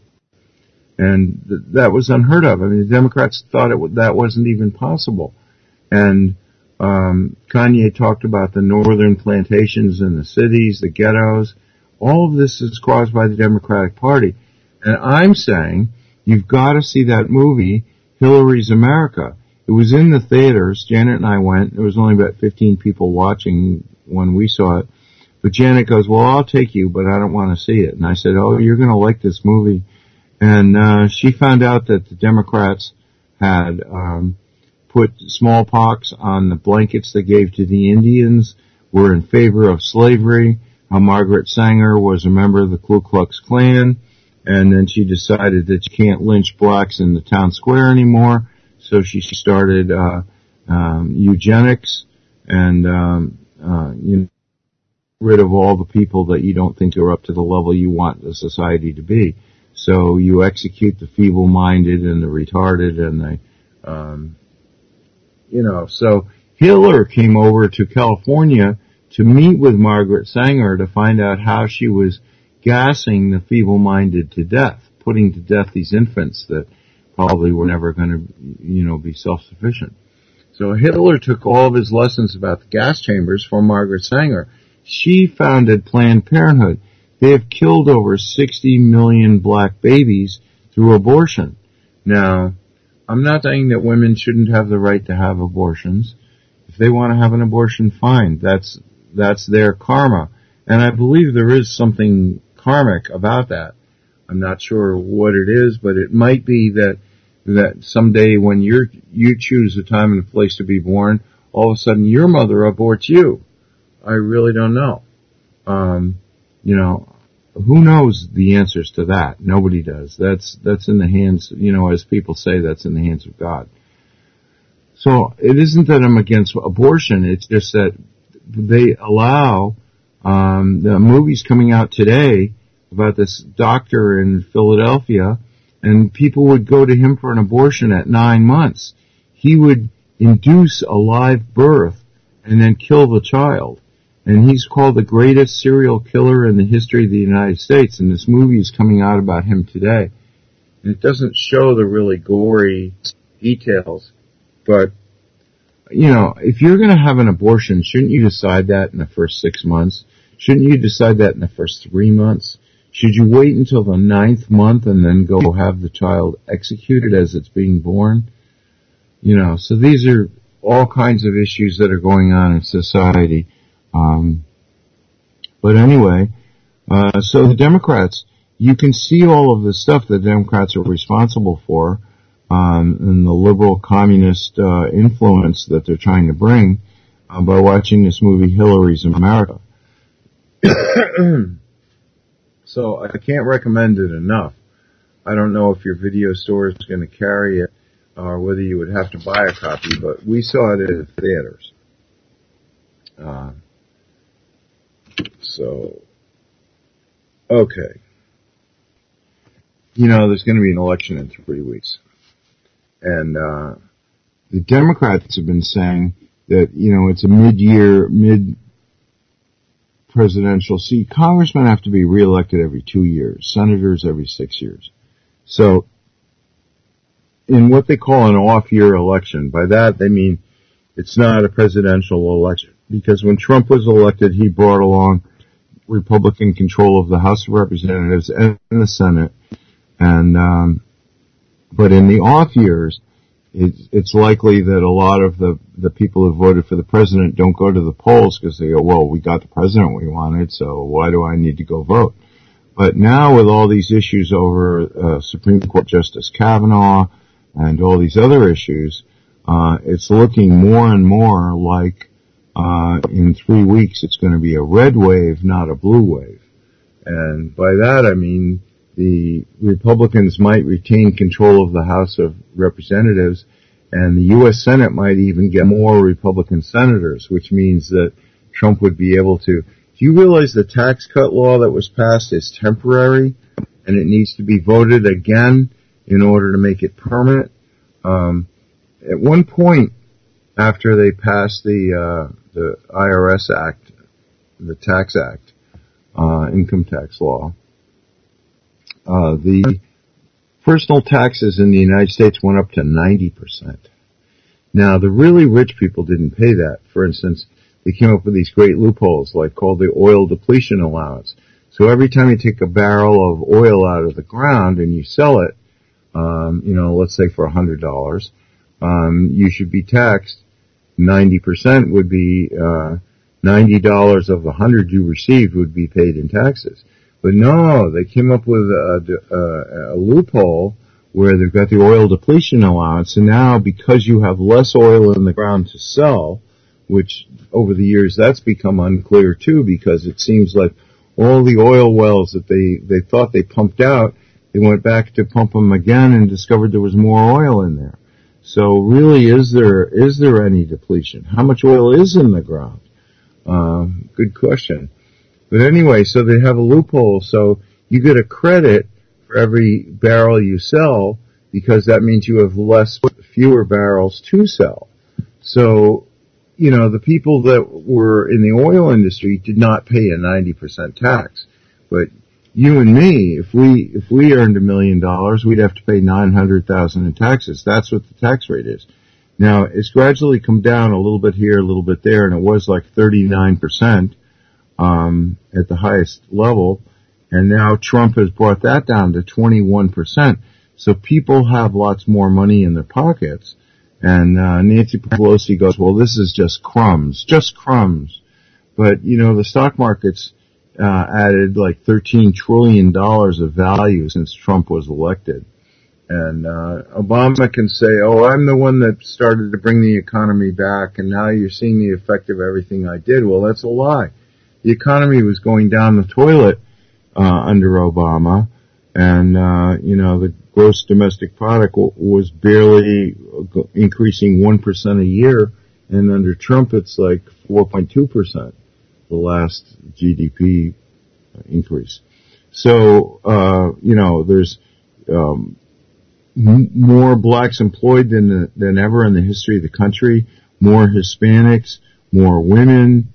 And th- that was unheard of. I mean, the Democrats thought it w- that wasn't even possible. And um, Kanye talked about the northern plantations in the cities, the ghettos. All of this is caused by the Democratic Party. And I'm saying you've got to see that movie, Hillary's America. It was in the theaters. Janet and I went. There was only about fifteen people watching when we saw it. But Janet goes, well, I'll take you, but I don't want to see it. And I said, oh, you're going to like this movie. And uh she found out that the Democrats had um put smallpox on the blankets they gave to the Indians, were in favor of slavery, how Margaret Sanger was a member of the Ku Klux Klan, and then she decided that you can't lynch blacks in the town square anymore, so she started uh um eugenics and um uh you know rid of all the people that you don't think are up to the level you want the society to be. So you execute the feeble-minded and the retarded and the, um, you know, so Hitler came over to California to meet with Margaret Sanger to find out how she was gassing the feeble-minded to death, putting to death these infants that probably were never going to, you know, be self-sufficient. So Hitler took all of his lessons about the gas chambers from Margaret Sanger. She founded Planned Parenthood. They have killed over sixty million black babies through abortion. Now, I'm not saying that women shouldn't have the right to have abortions. If they want to have an abortion, fine. That's, that's their karma. And I believe there is something karmic about that. I'm not sure what it is, but it might be that, that someday when you're, you choose a time and a place to be born, all of a sudden your mother aborts you. I really don't know. Um, you know, who knows the answers to that? Nobody does. That's, that's in the hands, you know, as people say, that's in the hands of God. So it isn't that I'm against abortion. It's just that they allow, um, the movies coming out today about this doctor in Philadelphia, and people would go to him for an abortion at nine months. He would induce a live birth and then kill the child. And he's called the greatest serial killer in the history of the United States. And this movie is coming out about him today. And it doesn't show the really gory details. But, you know, if you're going to have an abortion, shouldn't you decide that in the first six months? Shouldn't you decide that in the first three months? Should you wait until the ninth month and then go have the child executed as it's being born? You know, so these are all kinds of issues that are going on in society. Um, but anyway, uh, so the Democrats, you can see all of the stuff that Democrats are responsible for, um, and the liberal communist, uh, influence that they're trying to bring, uh, by watching this movie, Hillary's America. So I can't recommend it enough. I don't know if your video store is going to carry it, or whether you would have to buy a copy, but we saw it at theaters. Uh, So, okay. You know, there's going to be an election in three weeks. And, uh, the Democrats have been saying that, you know, it's a mid-year, mid-presidential seat. Congressmen have to be reelected every two years. Senators every six years. So, in what they call an off-year election, by that they mean it's not a presidential election. Because when Trump was elected, he brought along Republican control of the House of Representatives and the Senate, and um, but in the off years, it's, it's likely that a lot of the the people who voted for the president don't go to the polls because they go, well, we got the president we wanted, so why do I need to go vote? But now with all these issues over uh, Supreme Court Justice Kavanaugh and all these other issues, uh, it's looking more and more like Uh, in three weeks, it's going to be a red wave, not a blue wave. And by that I mean the Republicans might retain control of the House of Representatives, and the U S Senate might even get more Republican senators, which means that Trump would be able to. Do you realize the tax cut law that was passed is temporary, and it needs to be voted again in order to make it permanent? Um, at one point, after they passed the uh, the I R S Act, the Tax Act, uh, income tax law, uh, the personal taxes in the United States went up to ninety percent. Now, the really rich people didn't pay that. For instance, they came up with these great loopholes, like called the oil depletion allowance. So every time you take a barrel of oil out of the ground and you sell it, um, you know, let's say for one hundred dollars, um, you should be taxed. ninety percent would be, uh, ninety dollars of the one hundred you received would be paid in taxes. But no, they came up with a, a, a loophole where they've got the oil depletion allowance, and now because you have less oil in the ground to sell, which over the years that's become unclear too, because it seems like all the oil wells that they, they thought they pumped out, they went back to pump them again and discovered there was more oil in there. So really, is there is there any depletion? How much oil is in the ground? Um, good question. But anyway, so they have a loophole, so you get a credit for every barrel you sell, because that means you have less, fewer barrels to sell. So, you know, the people that were in the oil industry did not pay a ninety percent tax. But you and me, if we, if we earned a million dollars, we'd have to pay nine hundred thousand in taxes. That's what the tax rate is. Now, it's gradually come down a little bit here, a little bit there, and it was like thirty-nine percent, um, at the highest level. And now Trump has brought that down to twenty-one percent. So people have lots more money in their pockets. And uh, Nancy Pelosi goes, well, this is just crumbs, just crumbs. But, you know, the stock market's uh, added like thirteen trillion dollars of value since Trump was elected. And uh Obama can say, oh, I'm the one that started to bring the economy back, and now you're seeing the effect of everything I did. Well, that's a lie. The economy was going down the toilet uh under Obama, and uh you know, the gross domestic product w- was barely increasing one percent a year, and under Trump it's like four point two percent, the last G D P increase. So, uh you know, there's um m- more blacks employed than the, than ever in the history of the country, more Hispanics, more women,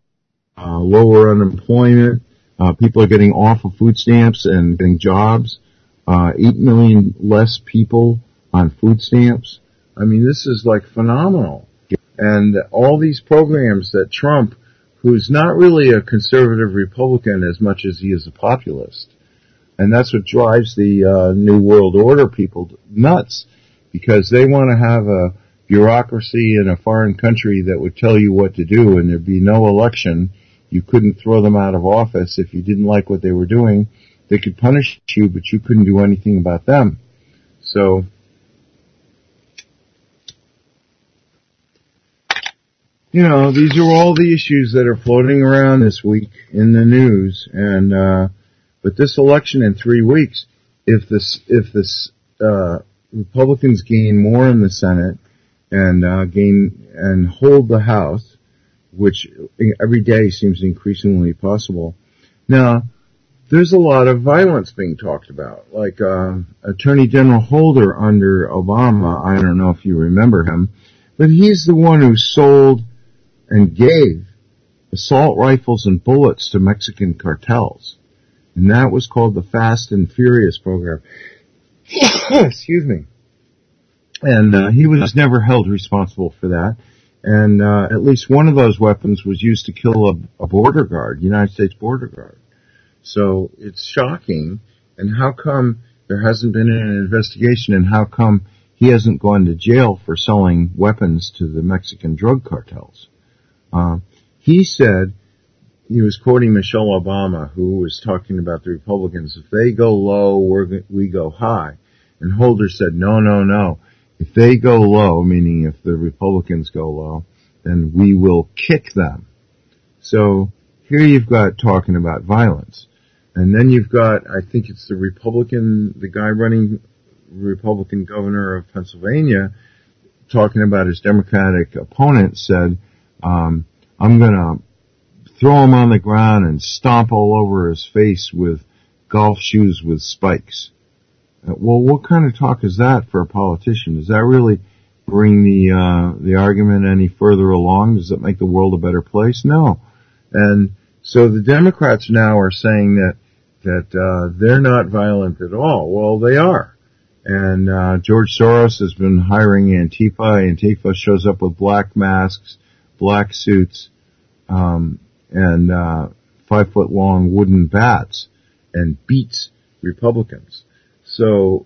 uh lower unemployment. Uh, people are getting off of food stamps and getting jobs. Uh, eight million less people on food stamps. I mean, this is like phenomenal. And all these programs that Trump, who's not really a conservative Republican as much as he is a populist, and that's what drives the uh, New World Order people nuts, because they want to have a bureaucracy in a foreign country that would tell you what to do, and there'd be no election. You couldn't throw them out of office if you didn't like what they were doing. They could punish you, but you couldn't do anything about them. So, you know, these are all the issues that are floating around this week in the news. And, uh, but this election in three weeks, if this, if this, uh, Republicans gain more in the Senate and, uh, gain, and hold the House, which every day seems increasingly possible. Now, there's a lot of violence being talked about, like uh, Attorney General Holder under Obama. I don't know if you remember him, but he's the one who sold and gave assault rifles and bullets to Mexican cartels, and that was called the Fast and Furious program. Excuse me. And uh, he was never held responsible for that. And uh, at least one of those weapons was used to kill a, a border guard, United States border guard. So it's shocking. And how come there hasn't been an investigation, and how come he hasn't gone to jail for selling weapons to the Mexican drug cartels? Uh, he said, he was quoting Michelle Obama, who was talking about the Republicans, if they go low, we're, we go high. And Holder said, no, no, no. If they go low, meaning if the Republicans go low, then we will kick them. So here you've got talking about violence. And then you've got, I think it's the Republican, the guy running Republican governor of Pennsylvania, talking about his Democratic opponent, said, um, I'm going to throw him on the ground and stomp all over his face with golf shoes with spikes. Uh, well, what kind of talk is that for a politician? Does that really bring the uh, the argument any further along? Does it make the world a better place? No. And so the Democrats now are saying that that uh, they're not violent at all. Well, they are. And uh, George Soros has been hiring Antifa. Antifa shows up with black masks, black suits, um, and uh, five-foot-long wooden bats, and beats Republicans. So,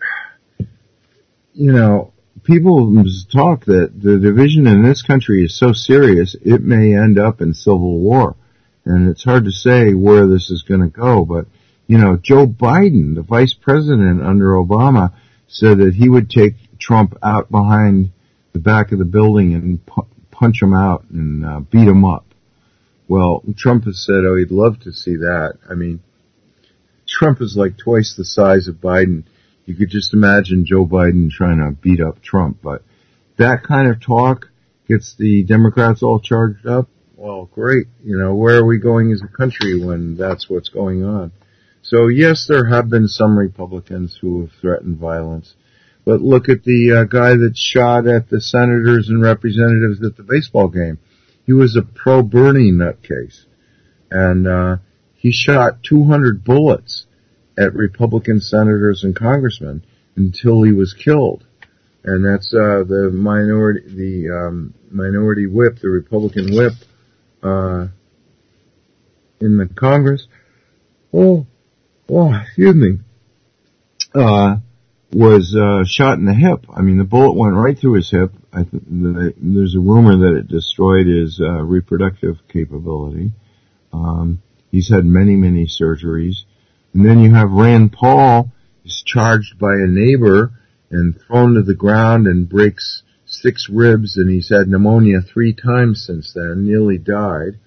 you know, people talk that the division in this country is so serious, it may end up in civil war. And it's hard to say where this is going to go, but, you know, Joe Biden, the vice president under Obama, said that he would take Trump out behind the back of the building and pu- punch him out and uh, beat him up. Well, Trump has said, oh, he'd love to see that. I mean, Trump is like twice the size of Biden. You could just imagine Joe Biden trying to beat up Trump. But that kind of talk gets the Democrats all charged up. Well, great. You know, where are we going as a country when that's what's going on? So, yes, there have been some Republicans who have threatened violence. But look at the uh, guy that shot at the senators and representatives at the baseball game. He was a pro-Bernie nutcase. And uh, he shot two hundred bullets at Republican senators and congressmen until he was killed. And that's uh, the minority, the um, minority whip, the Republican whip uh, in the Congress. Oh, oh, excuse me. Uh, was uh, shot in the hip. I mean, the bullet went right through his hip. I th- the, there's a rumor that it destroyed his uh, reproductive capability. Um, he's had many, many surgeries. And then you have Rand Paul, is charged by a neighbor and thrown to the ground and breaks six ribs, and he's had pneumonia three times since then, nearly died.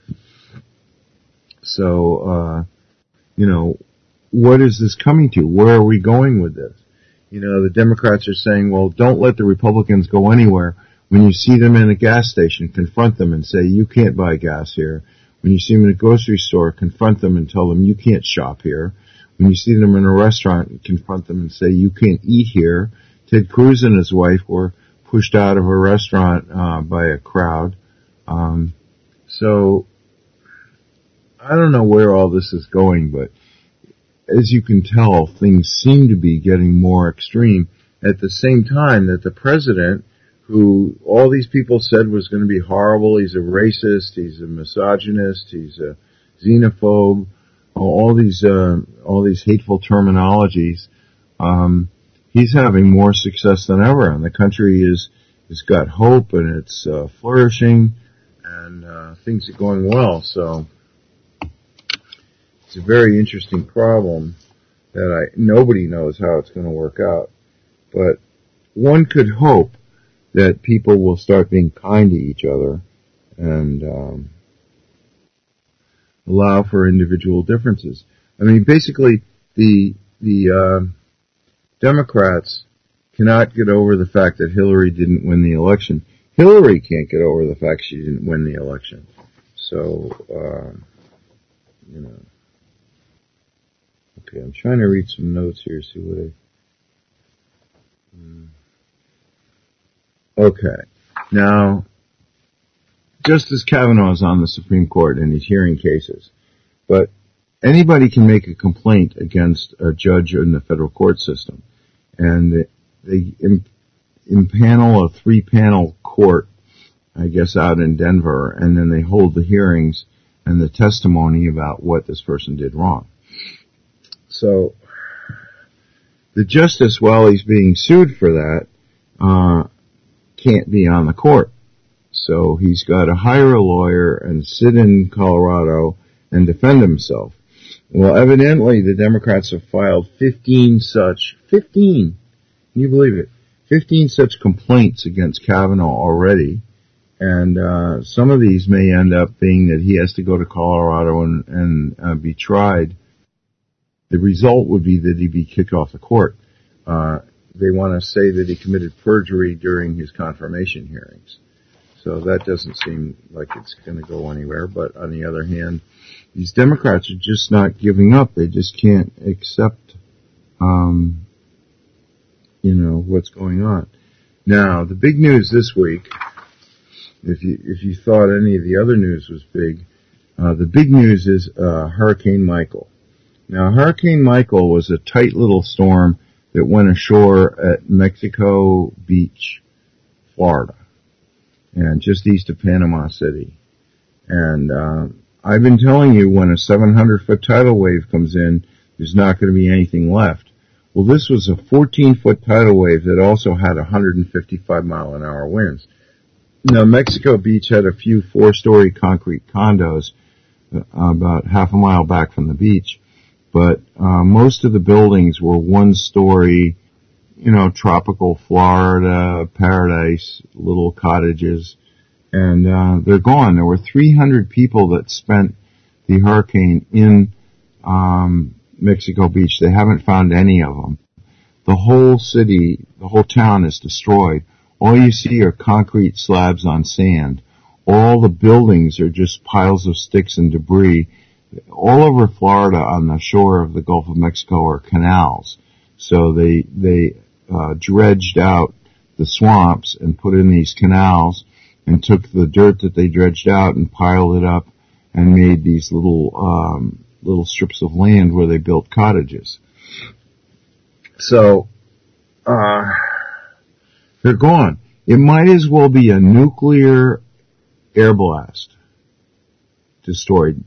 So, uh, you know, what is this coming to? Where are we going with this? You know, the Democrats are saying, well, don't let the Republicans go anywhere. When you see them in a gas station, confront them and say, you can't buy gas here. When you see them in a grocery store, confront them and tell them you can't shop here. When you see them in a restaurant, confront them and say you can't eat here. Ted Cruz and his wife were pushed out of a restaurant uh, by a crowd. Um, so I don't know where all this is going, but as you can tell, things seem to be getting more extreme at the same time that the president, who all these people said was going to be horrible, he's a racist, he's a misogynist, he's a xenophobe, all these uh, all these hateful terminologies, um, he's having more success than ever, and the country is has got hope and it's uh, flourishing, and uh, things are going well. So it's a very interesting problem that I nobody knows how it's going to work out, but one could hope that people will start being kind to each other and um, allow for individual differences. I mean, basically, the the uh, Democrats cannot get over the fact that Hillary didn't win the election. Hillary can't get over the fact she didn't win the election. So, uh, you know. Okay, I'm trying to read some notes here, see what I... Hmm. Okay. Now, Justice Kavanaugh is on the Supreme Court and he's hearing cases. But anybody can make a complaint against a judge in the federal court system. And they impanel a three-panel court, I guess, out in Denver, and then they hold the hearings and the testimony about what this person did wrong. So the justice, while he's being sued for that, uh, can't be on the court. So he's got to hire a lawyer and sit in Colorado and defend himself. Well, evidently the Democrats have filed fifteen such, fifteen, can you believe it? fifteen such complaints against Kavanaugh already. And uh, some of these may end up being that he has to go to Colorado and, and uh, be tried the result would be that he'd be kicked off the court. Uh, they want to say that he committed perjury during his confirmation hearings. So that doesn't seem like it's going to go anywhere. But on the other hand, these Democrats are just not giving up. They just can't accept, um, you know, what's going on. Now, the big news this week, if you if you thought any of the other news was big, uh, the big news is uh, Hurricane Michael. Now, Hurricane Michael was a tight little storm that went ashore at Mexico Beach, Florida, and just east of Panama City. And uh, I've been telling you, when a seven hundred foot tidal wave comes in, there's not going to be anything left. Well, this was a fourteen foot tidal wave that also had one hundred fifty-five mile an hour winds. Now, Mexico Beach had a few four-story concrete condos uh, about half a mile back from the beach, but uh, most of the buildings were one-story, you know, tropical Florida paradise, little cottages, and uh, they're gone. There were three hundred people that spent the hurricane in um, Mexico Beach. They haven't found any of them. The whole city, the whole town is destroyed. All you see are concrete slabs on sand. All the buildings are just piles of sticks and debris. All over Florida on the shore of the Gulf of Mexico are canals. So they, they, uh, dredged out the swamps and put in these canals and took the dirt that they dredged out and piled it up and made these little, um, little strips of land where they built cottages. So, uh, they're gone. It might as well be a nuclear air blast destroyed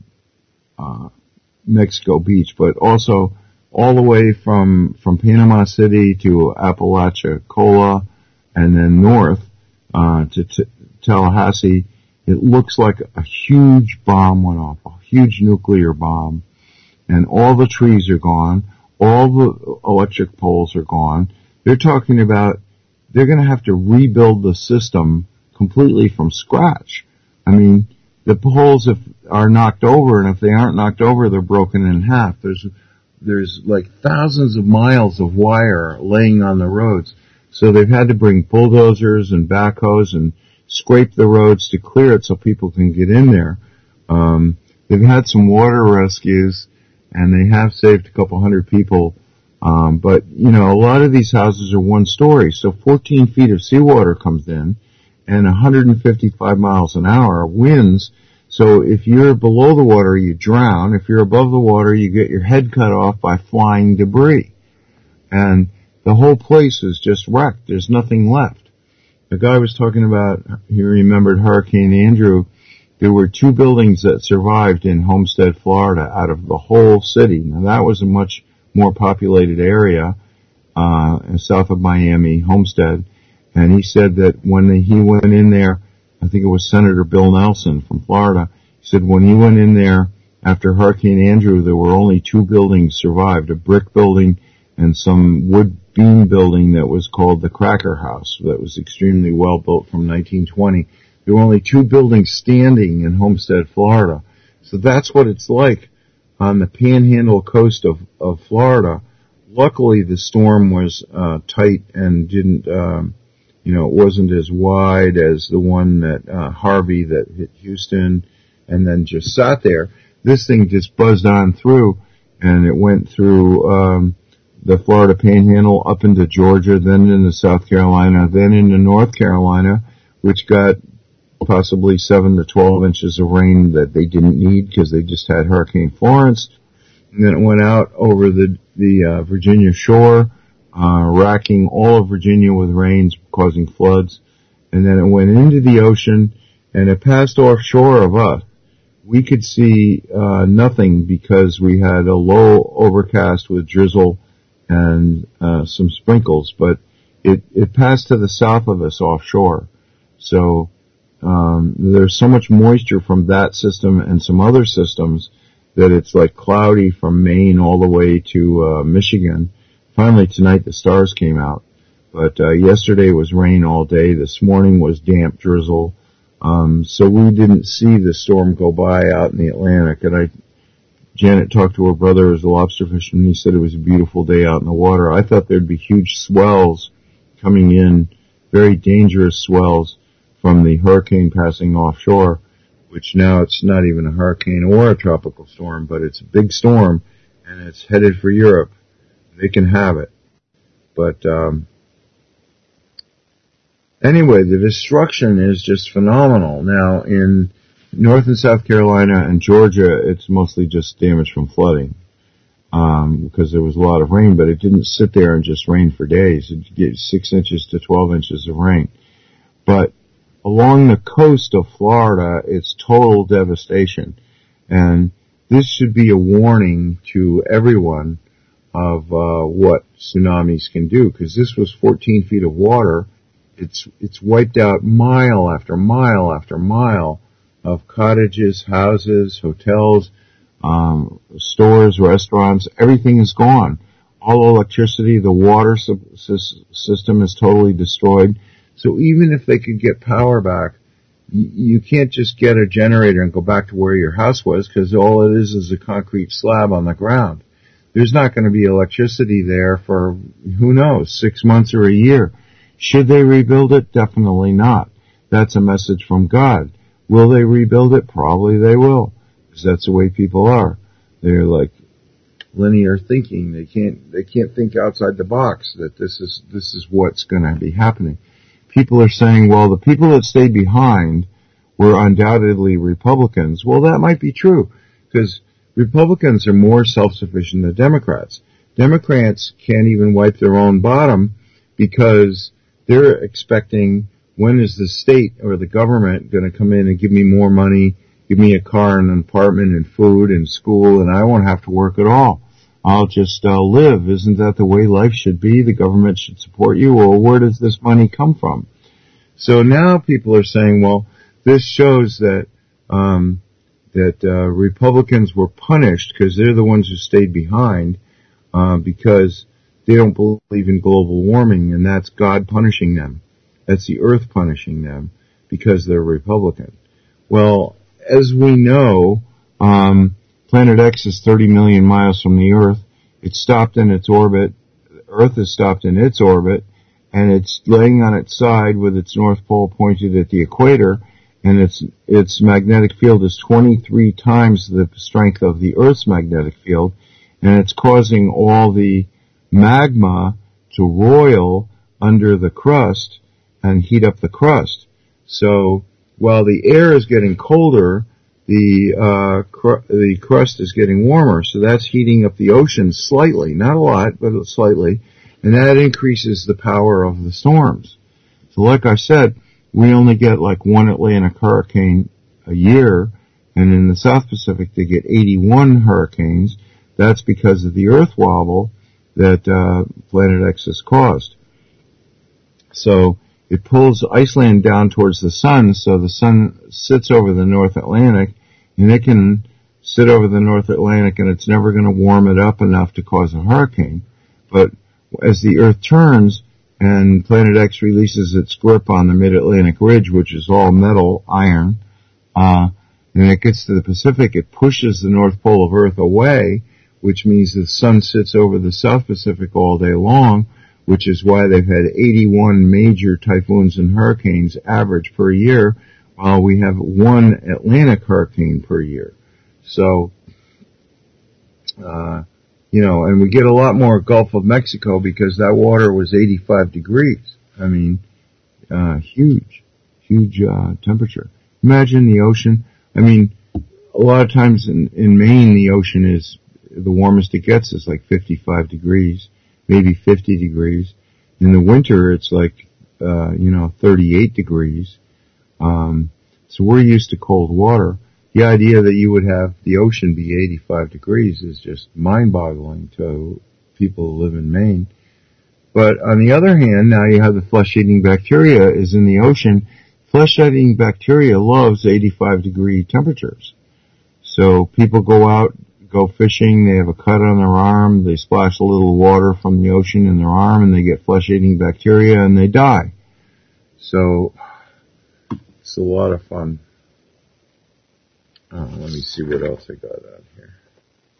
uh, Mexico Beach, but also all the way from from Panama City to Apalachicola and then north uh, to t- Tallahassee. It looks like a huge bomb went off, a huge nuclear bomb, and all the trees are gone, all the electric poles are gone. They're talking about they're going to have to rebuild the system completely from scratch. I mean, the poles if, are knocked over, and if they aren't knocked over, they're broken in half. There's there's like thousands of miles of wire laying on the roads. So they've had to bring bulldozers and backhoes and scrape the roads to clear it so people can get in there. Um, they've had some water rescues, and they have saved a couple hundred people. Um, but, you know, a lot of these houses are one story, so fourteen feet of seawater comes in and one hundred fifty-five miles an hour winds. So if you're below the water, you drown. If you're above the water, you get your head cut off by flying debris. And the whole place is just wrecked. There's nothing left. The guy was talking about, he remembered Hurricane Andrew. There were two buildings that survived in Homestead, Florida, out of the whole city. Now that was a much more populated area, uh, south of Miami, Homestead. And he said that when he went in there, I think it was Senator Bill Nelson from Florida, he said when he went in there after Hurricane Andrew, there were only two buildings survived, a brick building and some wood beam building that was called the Cracker House, that was extremely well built from nineteen twenty. There were only two buildings standing in Homestead, Florida. So that's what it's like on the panhandle coast of, of Florida. Luckily, the storm was uh, tight and didn't, um, you know, it wasn't as wide as the one that uh, Harvey that hit Houston and then just sat there. This thing just buzzed on through, and it went through um, the Florida Panhandle up into Georgia, then into South Carolina, then into North Carolina, which got possibly seven to twelve inches of rain that they didn't need because they just had Hurricane Florence. And then it went out over the, the uh, Virginia shore, uh, racking all of Virginia with rains, causing floods. And then it went into the ocean, and it passed offshore of us. We could see uh, nothing because we had a low overcast with drizzle and uh, some sprinkles, but it, it passed to the south of us offshore. So um, there's so much moisture from that system and some other systems that it's like cloudy from Maine all the way to uh, Michigan. Finally tonight the stars came out, but uh, yesterday was rain all day. This morning was damp drizzle. Um, so we didn't see the storm go by out in the Atlantic, and I Janet talked to her brother as a lobster fisherman. He said it was a beautiful day out in the water. I thought there'd be huge swells coming in, very dangerous swells from the hurricane passing offshore, which now it's not even a hurricane or a tropical storm, but it's a big storm, and it's headed for Europe. They can have it. But um, anyway, the destruction is just phenomenal. Now, in North and South Carolina and Georgia, it's mostly just damage from flooding, um, because there was a lot of rain, but it didn't sit there and just rain for days. It get six inches to twelve inches of rain. But along the coast of Florida, it's total devastation. And this should be a warning to everyone of uh, what tsunamis can do, because this was fourteen feet of water. It's it's wiped out mile after mile after mile of cottages, houses, hotels, um, stores, restaurants. Everything is gone. All electricity, the water sub- system is totally destroyed. So even if they could get power back, y- you can't just get a generator and go back to where your house was, because all it is is a concrete slab on the ground. There's not going to be electricity there for, who knows, six months or a year. Should they rebuild it? Definitely not. That's a message from God. Will they rebuild it? Probably they will, because that's the way people are. They're like linear thinking. They can't, they can't think outside the box that this is, this is what's going to be happening. People are saying, well, the people that stayed behind were undoubtedly Republicans. Well, that might be true, because Republicans are more self-sufficient than Democrats. Democrats can't even wipe their own bottom because they're expecting, when is the state or the government going to come in and give me more money, give me a car and an apartment and food and school, and I won't have to work at all. I'll just uh, live. Isn't that the way life should be? The government should support you. Well, where does this money come from? So now people are saying, well, this shows that um, that uh, Republicans were punished because they're the ones who stayed behind uh, because they don't believe in global warming, and that's God punishing them. That's the earth punishing them because they're Republican. Well, as we know, um, Planet X is thirty million miles from the Earth. It's stopped in its orbit. Earth is stopped in its orbit, and it's laying on its side with its north pole pointed at the equator, and its its magnetic field is twenty-three times the strength of the Earth's magnetic field, and it's causing all the magma to roil under the crust and heat up the crust. So while the air is getting colder, the uh cr- the crust is getting warmer, so that's heating up the ocean slightly, not a lot, but slightly, and that increases the power of the storms. So like I said, we only get like one Atlantic hurricane a year, and in the South Pacific they get eighty-one hurricanes. That's because of the earth wobble that uh Planet X has caused. So it pulls Iceland down towards the sun, so the sun sits over the North Atlantic, and it can sit over the North Atlantic, and it's never going to warm it up enough to cause a hurricane. But as the Earth turns and Planet X releases its grip on the Mid-Atlantic Ridge, which is all metal, iron, uh, and it gets to the Pacific, it pushes the North Pole of Earth away, which means the sun sits over the South Pacific all day long, which is why they've had eighty-one major typhoons and hurricanes average per year, while we have one Atlantic hurricane per year. So, uh, you know, and we get a lot more Gulf of Mexico because that water was eighty-five degrees. I mean, uh, huge, huge, uh, temperature. Imagine the ocean. I mean, a lot of times in, in Maine, the ocean is, the warmest it gets is like fifty-five degrees. Maybe fifty degrees. In the winter, it's like, uh, you know, thirty-eight degrees. Um, so we're used to cold water. The idea that you would have the ocean be eighty-five degrees is just mind-boggling to people who live in Maine. But on the other hand, now you have the flesh-eating bacteria is in the ocean. Flesh-eating bacteria loves eighty-five degree temperatures. So people go out, go fishing, they have a cut on their arm, they splash a little water from the ocean in their arm, and they get flesh-eating bacteria, and they die. So, it's a lot of fun. Uh, let me see what else I got out here.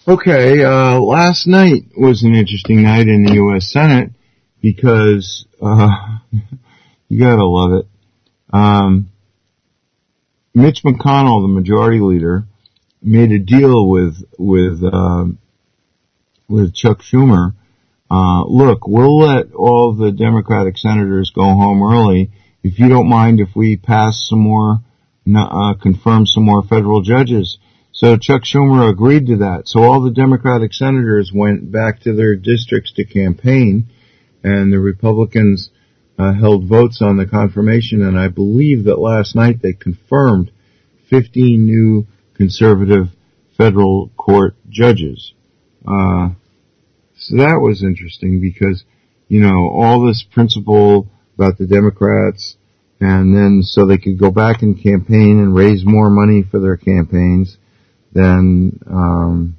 Okay, uh, last night was an interesting night in the U S Senate because, uh, you gotta love it. Um, Mitch McConnell, the majority leader, made a deal with, with, um, with Chuck Schumer. Uh, look, we'll let all the Democratic senators go home early if you don't mind if we pass some more, uh, confirm some more federal judges. So Chuck Schumer agreed to that. So all the Democratic senators went back to their districts to campaign, and the Republicans uh, held votes on the confirmation, and I believe that last night they confirmed fifteen new conservative federal court judges. Uh, so that was interesting because, you know, all this principle about the Democrats, and then so they could go back and campaign and raise more money for their campaigns. Then um,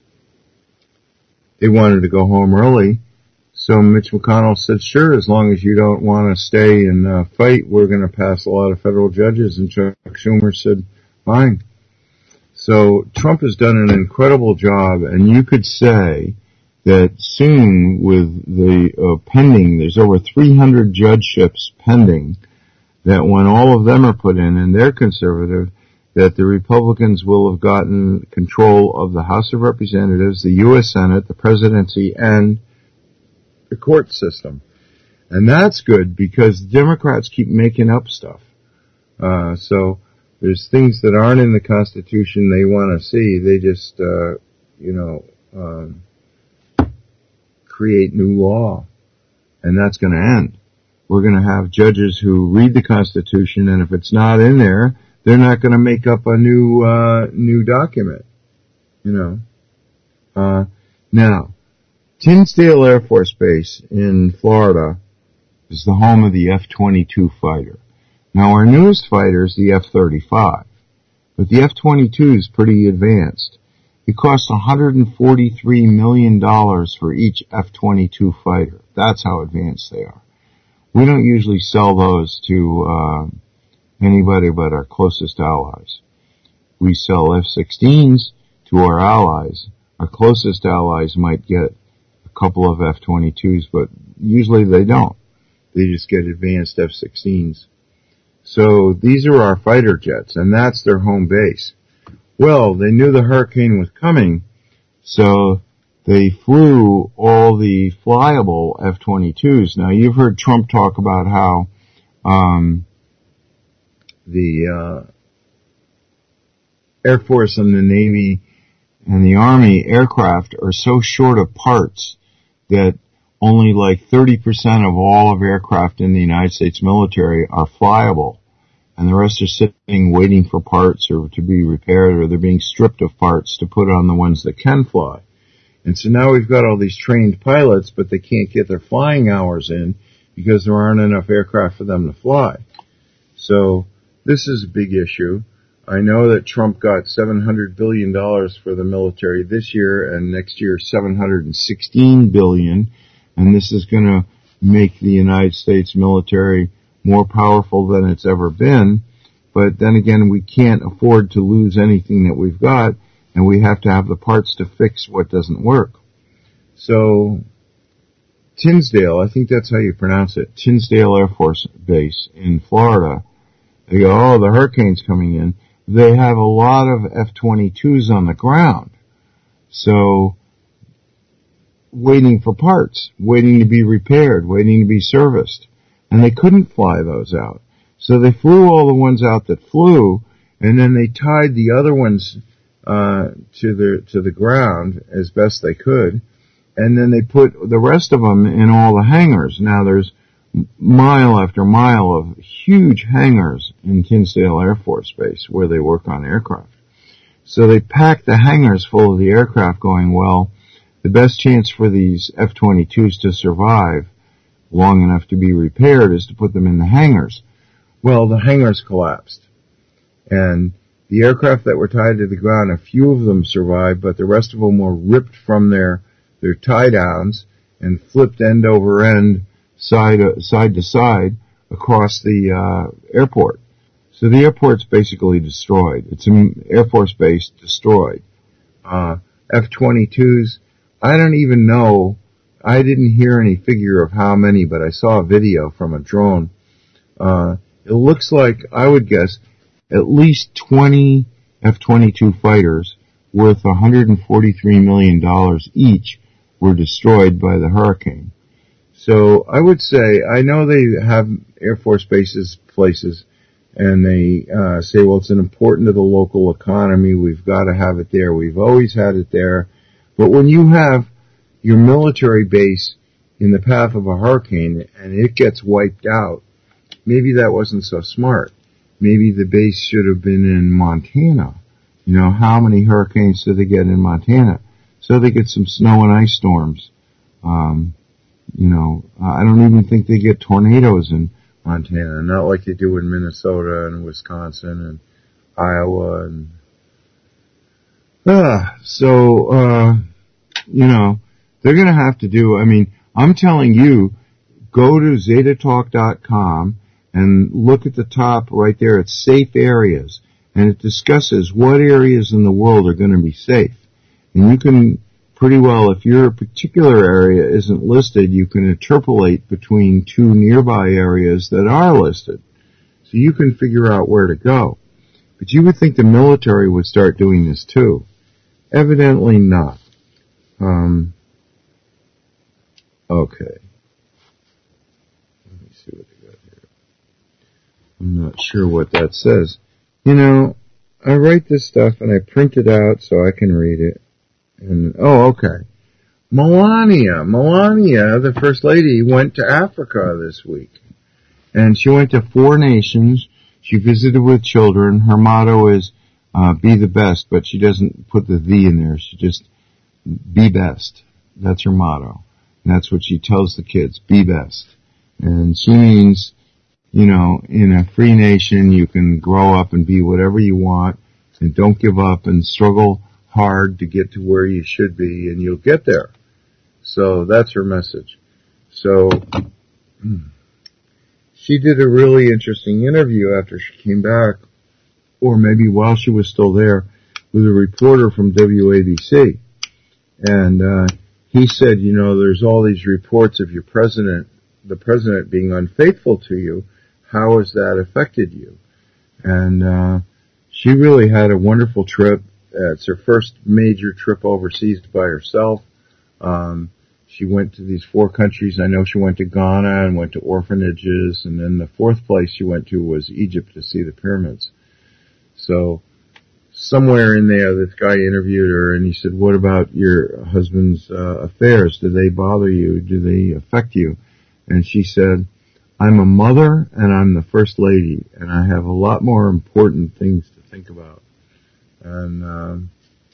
they wanted to go home early. So Mitch McConnell said, sure, as long as you don't want to stay and uh, fight, we're going to pass a lot of federal judges. And Chuck Schumer said, fine. So Trump has done an incredible job, and you could say that soon with the uh, pending, there's over three hundred judgeships pending, that when all of them are put in and they're conservative, that the Republicans will have gotten control of the House of Representatives, the U S Senate, the presidency, and the court system. And that's good because Democrats keep making up stuff. Uh, so there's things that aren't in the Constitution they want to see. They just, uh, you know, um, create new law. And that's going to end. We're going to have judges who read the Constitution, and if it's not in there, they're not going to make up a new, uh, new document, you know. Uh, now, Tinsdale Air Force Base in Florida is the home of the F twenty-two fighter. Now, our newest fighter is the F thirty-five, but the F twenty-two is pretty advanced. It costs one hundred forty-three million dollars for each F twenty-two fighter. That's how advanced they are. We don't usually sell those to, uh, anybody but our closest allies. We sell F sixteens to our allies. Our closest allies might get a couple of F twenty-twos, but usually they don't. They just get advanced F sixteens. So these are our fighter jets, and that's their home base. Well, they knew the hurricane was coming, so they flew all the flyable F twenty-twos. Now, you've heard Trump talk about how um the uh Air Force and the Navy and the Army aircraft are so short of parts that only like thirty percent of all of aircraft in the United States military are flyable, and the rest are sitting waiting for parts or to be repaired, or they're being stripped of parts to put on the ones that can fly. And so now we've got all these trained pilots, but they can't get their flying hours in because there aren't enough aircraft for them to fly. So this is a big issue. I know that Trump got seven hundred billion dollars for the military this year, and next year seven hundred sixteen billion dollars, and this is going to make the United States military more powerful than it's ever been. But then again, we can't afford to lose anything that we've got, and we have to have the parts to fix what doesn't work. So Tinsdale, I think that's how you pronounce it, Tinsdale Air Force Base in Florida, they go, oh, the hurricane's coming in. They have a lot of F twenty-twos on the ground. So, waiting for parts, waiting to be repaired, waiting to be serviced. And they couldn't fly those out. So they flew all the ones out that flew, and then they tied the other ones uh to the to the ground as best they could. And then they put the rest of them in all the hangars. Now there's mile after mile of huge hangars in Tinsdale Air Force Base where they work on aircraft. So they packed the hangars full of the aircraft, going, well, the best chance for these F twenty-twos to survive long enough to be repaired is to put them in the hangars. Well, the hangars collapsed. And the aircraft that were tied to the ground, a few of them survived, but the rest of them were ripped from their, their tie-downs and flipped end over end, side uh, side to side across the uh airport. So the airport's basically destroyed. It's an Air Force Base destroyed. Uh F twenty-twos. I don't even know. I didn't hear any figure of how many, but I saw a video from a drone. Uh, it looks like, I would guess, at least twenty F twenty-two fighters worth one hundred forty-three million dollars each were destroyed by the hurricane. So I would say, I know they have Air Force bases, places, and they uh, say, well, it's important to the local economy. We've got to have it there. We've always had it there. But when you have your military base in the path of a hurricane and it gets wiped out, maybe that wasn't so smart. Maybe the base should have been in Montana. You know, how many hurricanes do they get in Montana? So they get some snow and ice storms. Um, you know, I don't even think they get tornadoes in Montana, not like they do in Minnesota and Wisconsin and Iowa and, ah, so, uh, you know, they're gonna have to do, I mean, I'm telling you, go to Zeta Talk dot com and look at the top right there. It's safe areas, and it discusses what areas in the world are going to be safe. And you can pretty well, if your particular area isn't listed, you can interpolate between two nearby areas that are listed. So you can figure out where to go. But you would think the military would start doing this too. Evidently not. Um, okay. Let me see what they got here. I'm not sure what that says. You know, I write this stuff and I print it out so I can read it. And, oh, okay. Melania, Melania, the First Lady, went to Africa this week. And she went to four nations. She visited with children. Her motto is, uh, be the best, but she doesn't put the the in there. She just, be best. That's her motto. And that's what she tells the kids, be best. And she means, you know, in a free nation, you can grow up and be whatever you want, and don't give up and struggle hard to get to where you should be, and you'll get there. So that's her message. So she did a really interesting interview after she came back, or maybe while she was still there, with a reporter from W A B C. And uh he said, you know, there's all these reports of your president, the president being unfaithful to you. How has that affected you? And uh she really had a wonderful trip. Uh, it's her first major trip overseas by herself. Um, she went to these four countries. I know she went to Ghana and went to orphanages, and then the fourth place she went to was Egypt to see the pyramids. So somewhere in there, this guy interviewed her, and he said, what about your husband's uh, affairs? Do they bother you? Do they affect you? And she said, I'm a mother, and I'm the First Lady, and I have a lot more important things to think about. And um,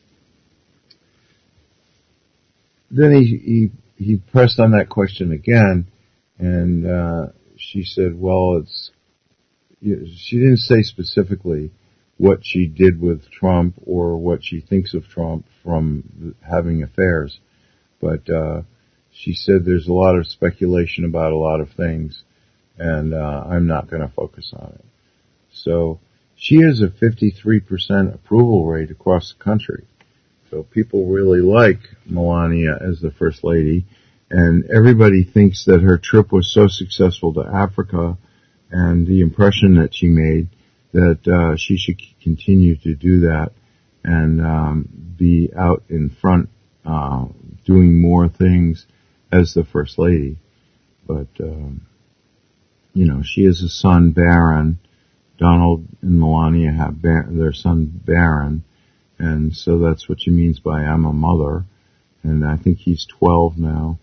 then he, he he pressed on that question again, and uh, she said, "Well, it's." She didn't say specifically what she did with Trump or what she thinks of Trump from having affairs, but uh, she said there's a lot of speculation about a lot of things, and uh, I'm not going to focus on it. So. She has a fifty-three percent approval rate across the country. So people really like Melania as the First Lady, and everybody thinks that her trip was so successful to Africa and the impression that she made that uh, she should continue to do that and um, be out in front uh, doing more things as the First Lady. But, um, you know, she has a son, Barron. Donald and Melania have Bar- their son Barron, and so that's what she means by I'm a mother, and I think he's twelve now,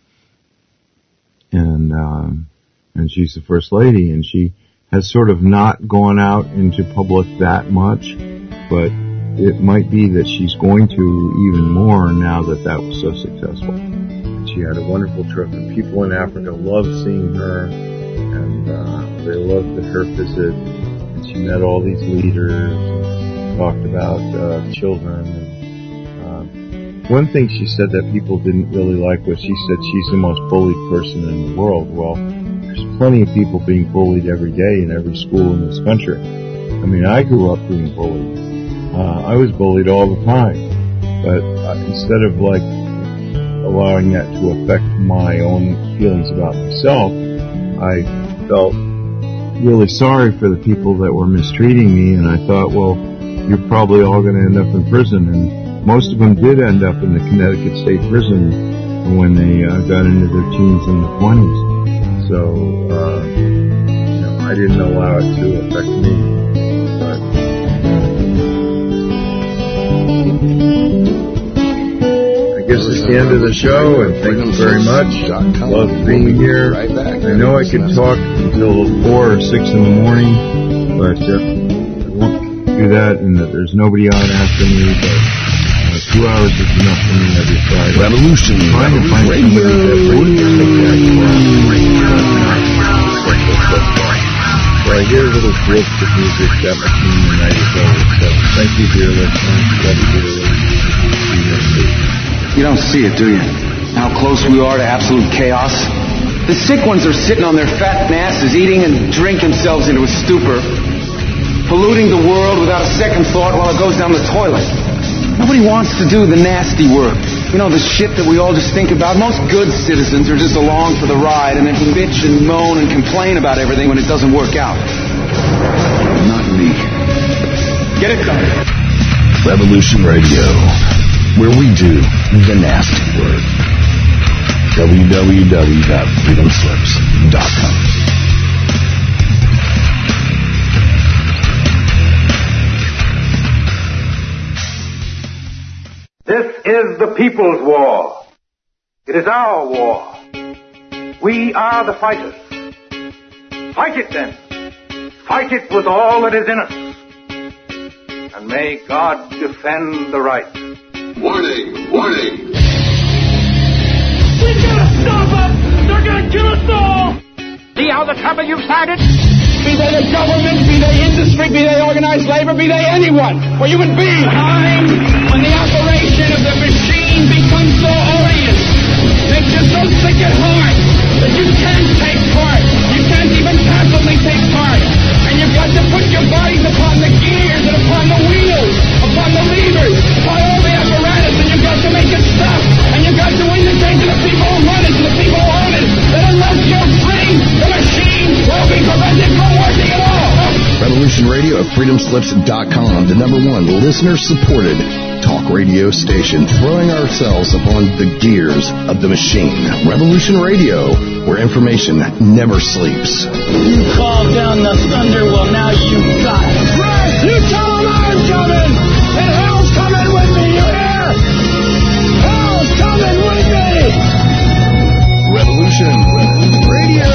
and um, and she's the First Lady, and she has sort of not gone out into public that much, but it might be that she's going to even more now that that was so successful. She had a wonderful trip, and people in Africa loved seeing her, and uh, they loved her visit. She met all these leaders, talked about uh, children. And, uh, one thing she said that people didn't really like was she said she's the most bullied person in the world. Well, there's plenty of people being bullied every day in every school in this country. I mean, I grew up being bullied. Uh, I was bullied all the time. But uh, instead of like allowing that to affect my own feelings about myself, I felt really sorry for the people that were mistreating me, and I thought, well, you're probably all going to end up in prison. And most of them did end up in the Connecticut State Prison when they uh, got into their teens and the twenties. So, uh, you know, I didn't allow it to affect me. But I guess it's the end of the show, and thank you very much. Love being here. I know I could talk until four or six in the morning, but uh, I won't do that, and that there's nobody on after me, but uh, two hours is enough for me every Friday. Revolution, Trying to find Radio. somebody that brings Well, I hear little drips of music that machine the night is over. So thank you, dear listeners. Love you, dearly. See you next week. You don't see it, do you? How close we are to absolute chaos? The sick ones are sitting on their fat asses, eating and drink themselves into a stupor, polluting the world without a second thought while it goes down the toilet. Nobody wants to do the nasty work. You know, the shit that we all just think about. Most good citizens are just along for the ride and then bitch and moan and complain about everything when it doesn't work out. Not me. Get it done. Revolution Radio, where we do the nasty work. w w w dot freedom slips dot com. This is the people's war. It is our war. We are the fighters. Fight it then. Fight it with all that is in us. And may God defend the right. Warning! Warning! We gotta stop them! They're gonna kill us all! See how the trouble you've started? Be they the government, be they industry, be they organized labor, be they anyone, or human beings. Time when the operation of the machine becomes so odious, makes you so sick at heart that you can't take part. You can't even passively take part. And you've got to put your bodies upon the gears and upon the wheels, upon the levers, upon all the apparatus, and you've got to make it stop. And you've got to indicate to the people who run it, to the people who own it, that unless you're free, the machine will be prevented from working at all. Revolution Radio at freedom slips dot com, the number one listener-supported talk radio station, throwing ourselves upon the gears of the machine. Revolution Radio, where information never sleeps. You called down the thunder, well now you got it. Right! You tell them I'm coming! And hell's coming with me, you hear? Hell's coming with me! Revolution Radio!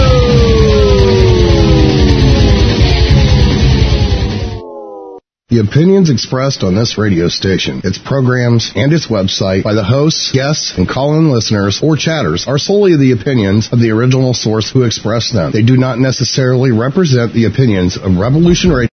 The opinions expressed on this radio station, its programs, and its website by the hosts, guests, and call-in listeners or chatters are solely the opinions of the original source who expressed them. They do not necessarily represent the opinions of Revolution Radio.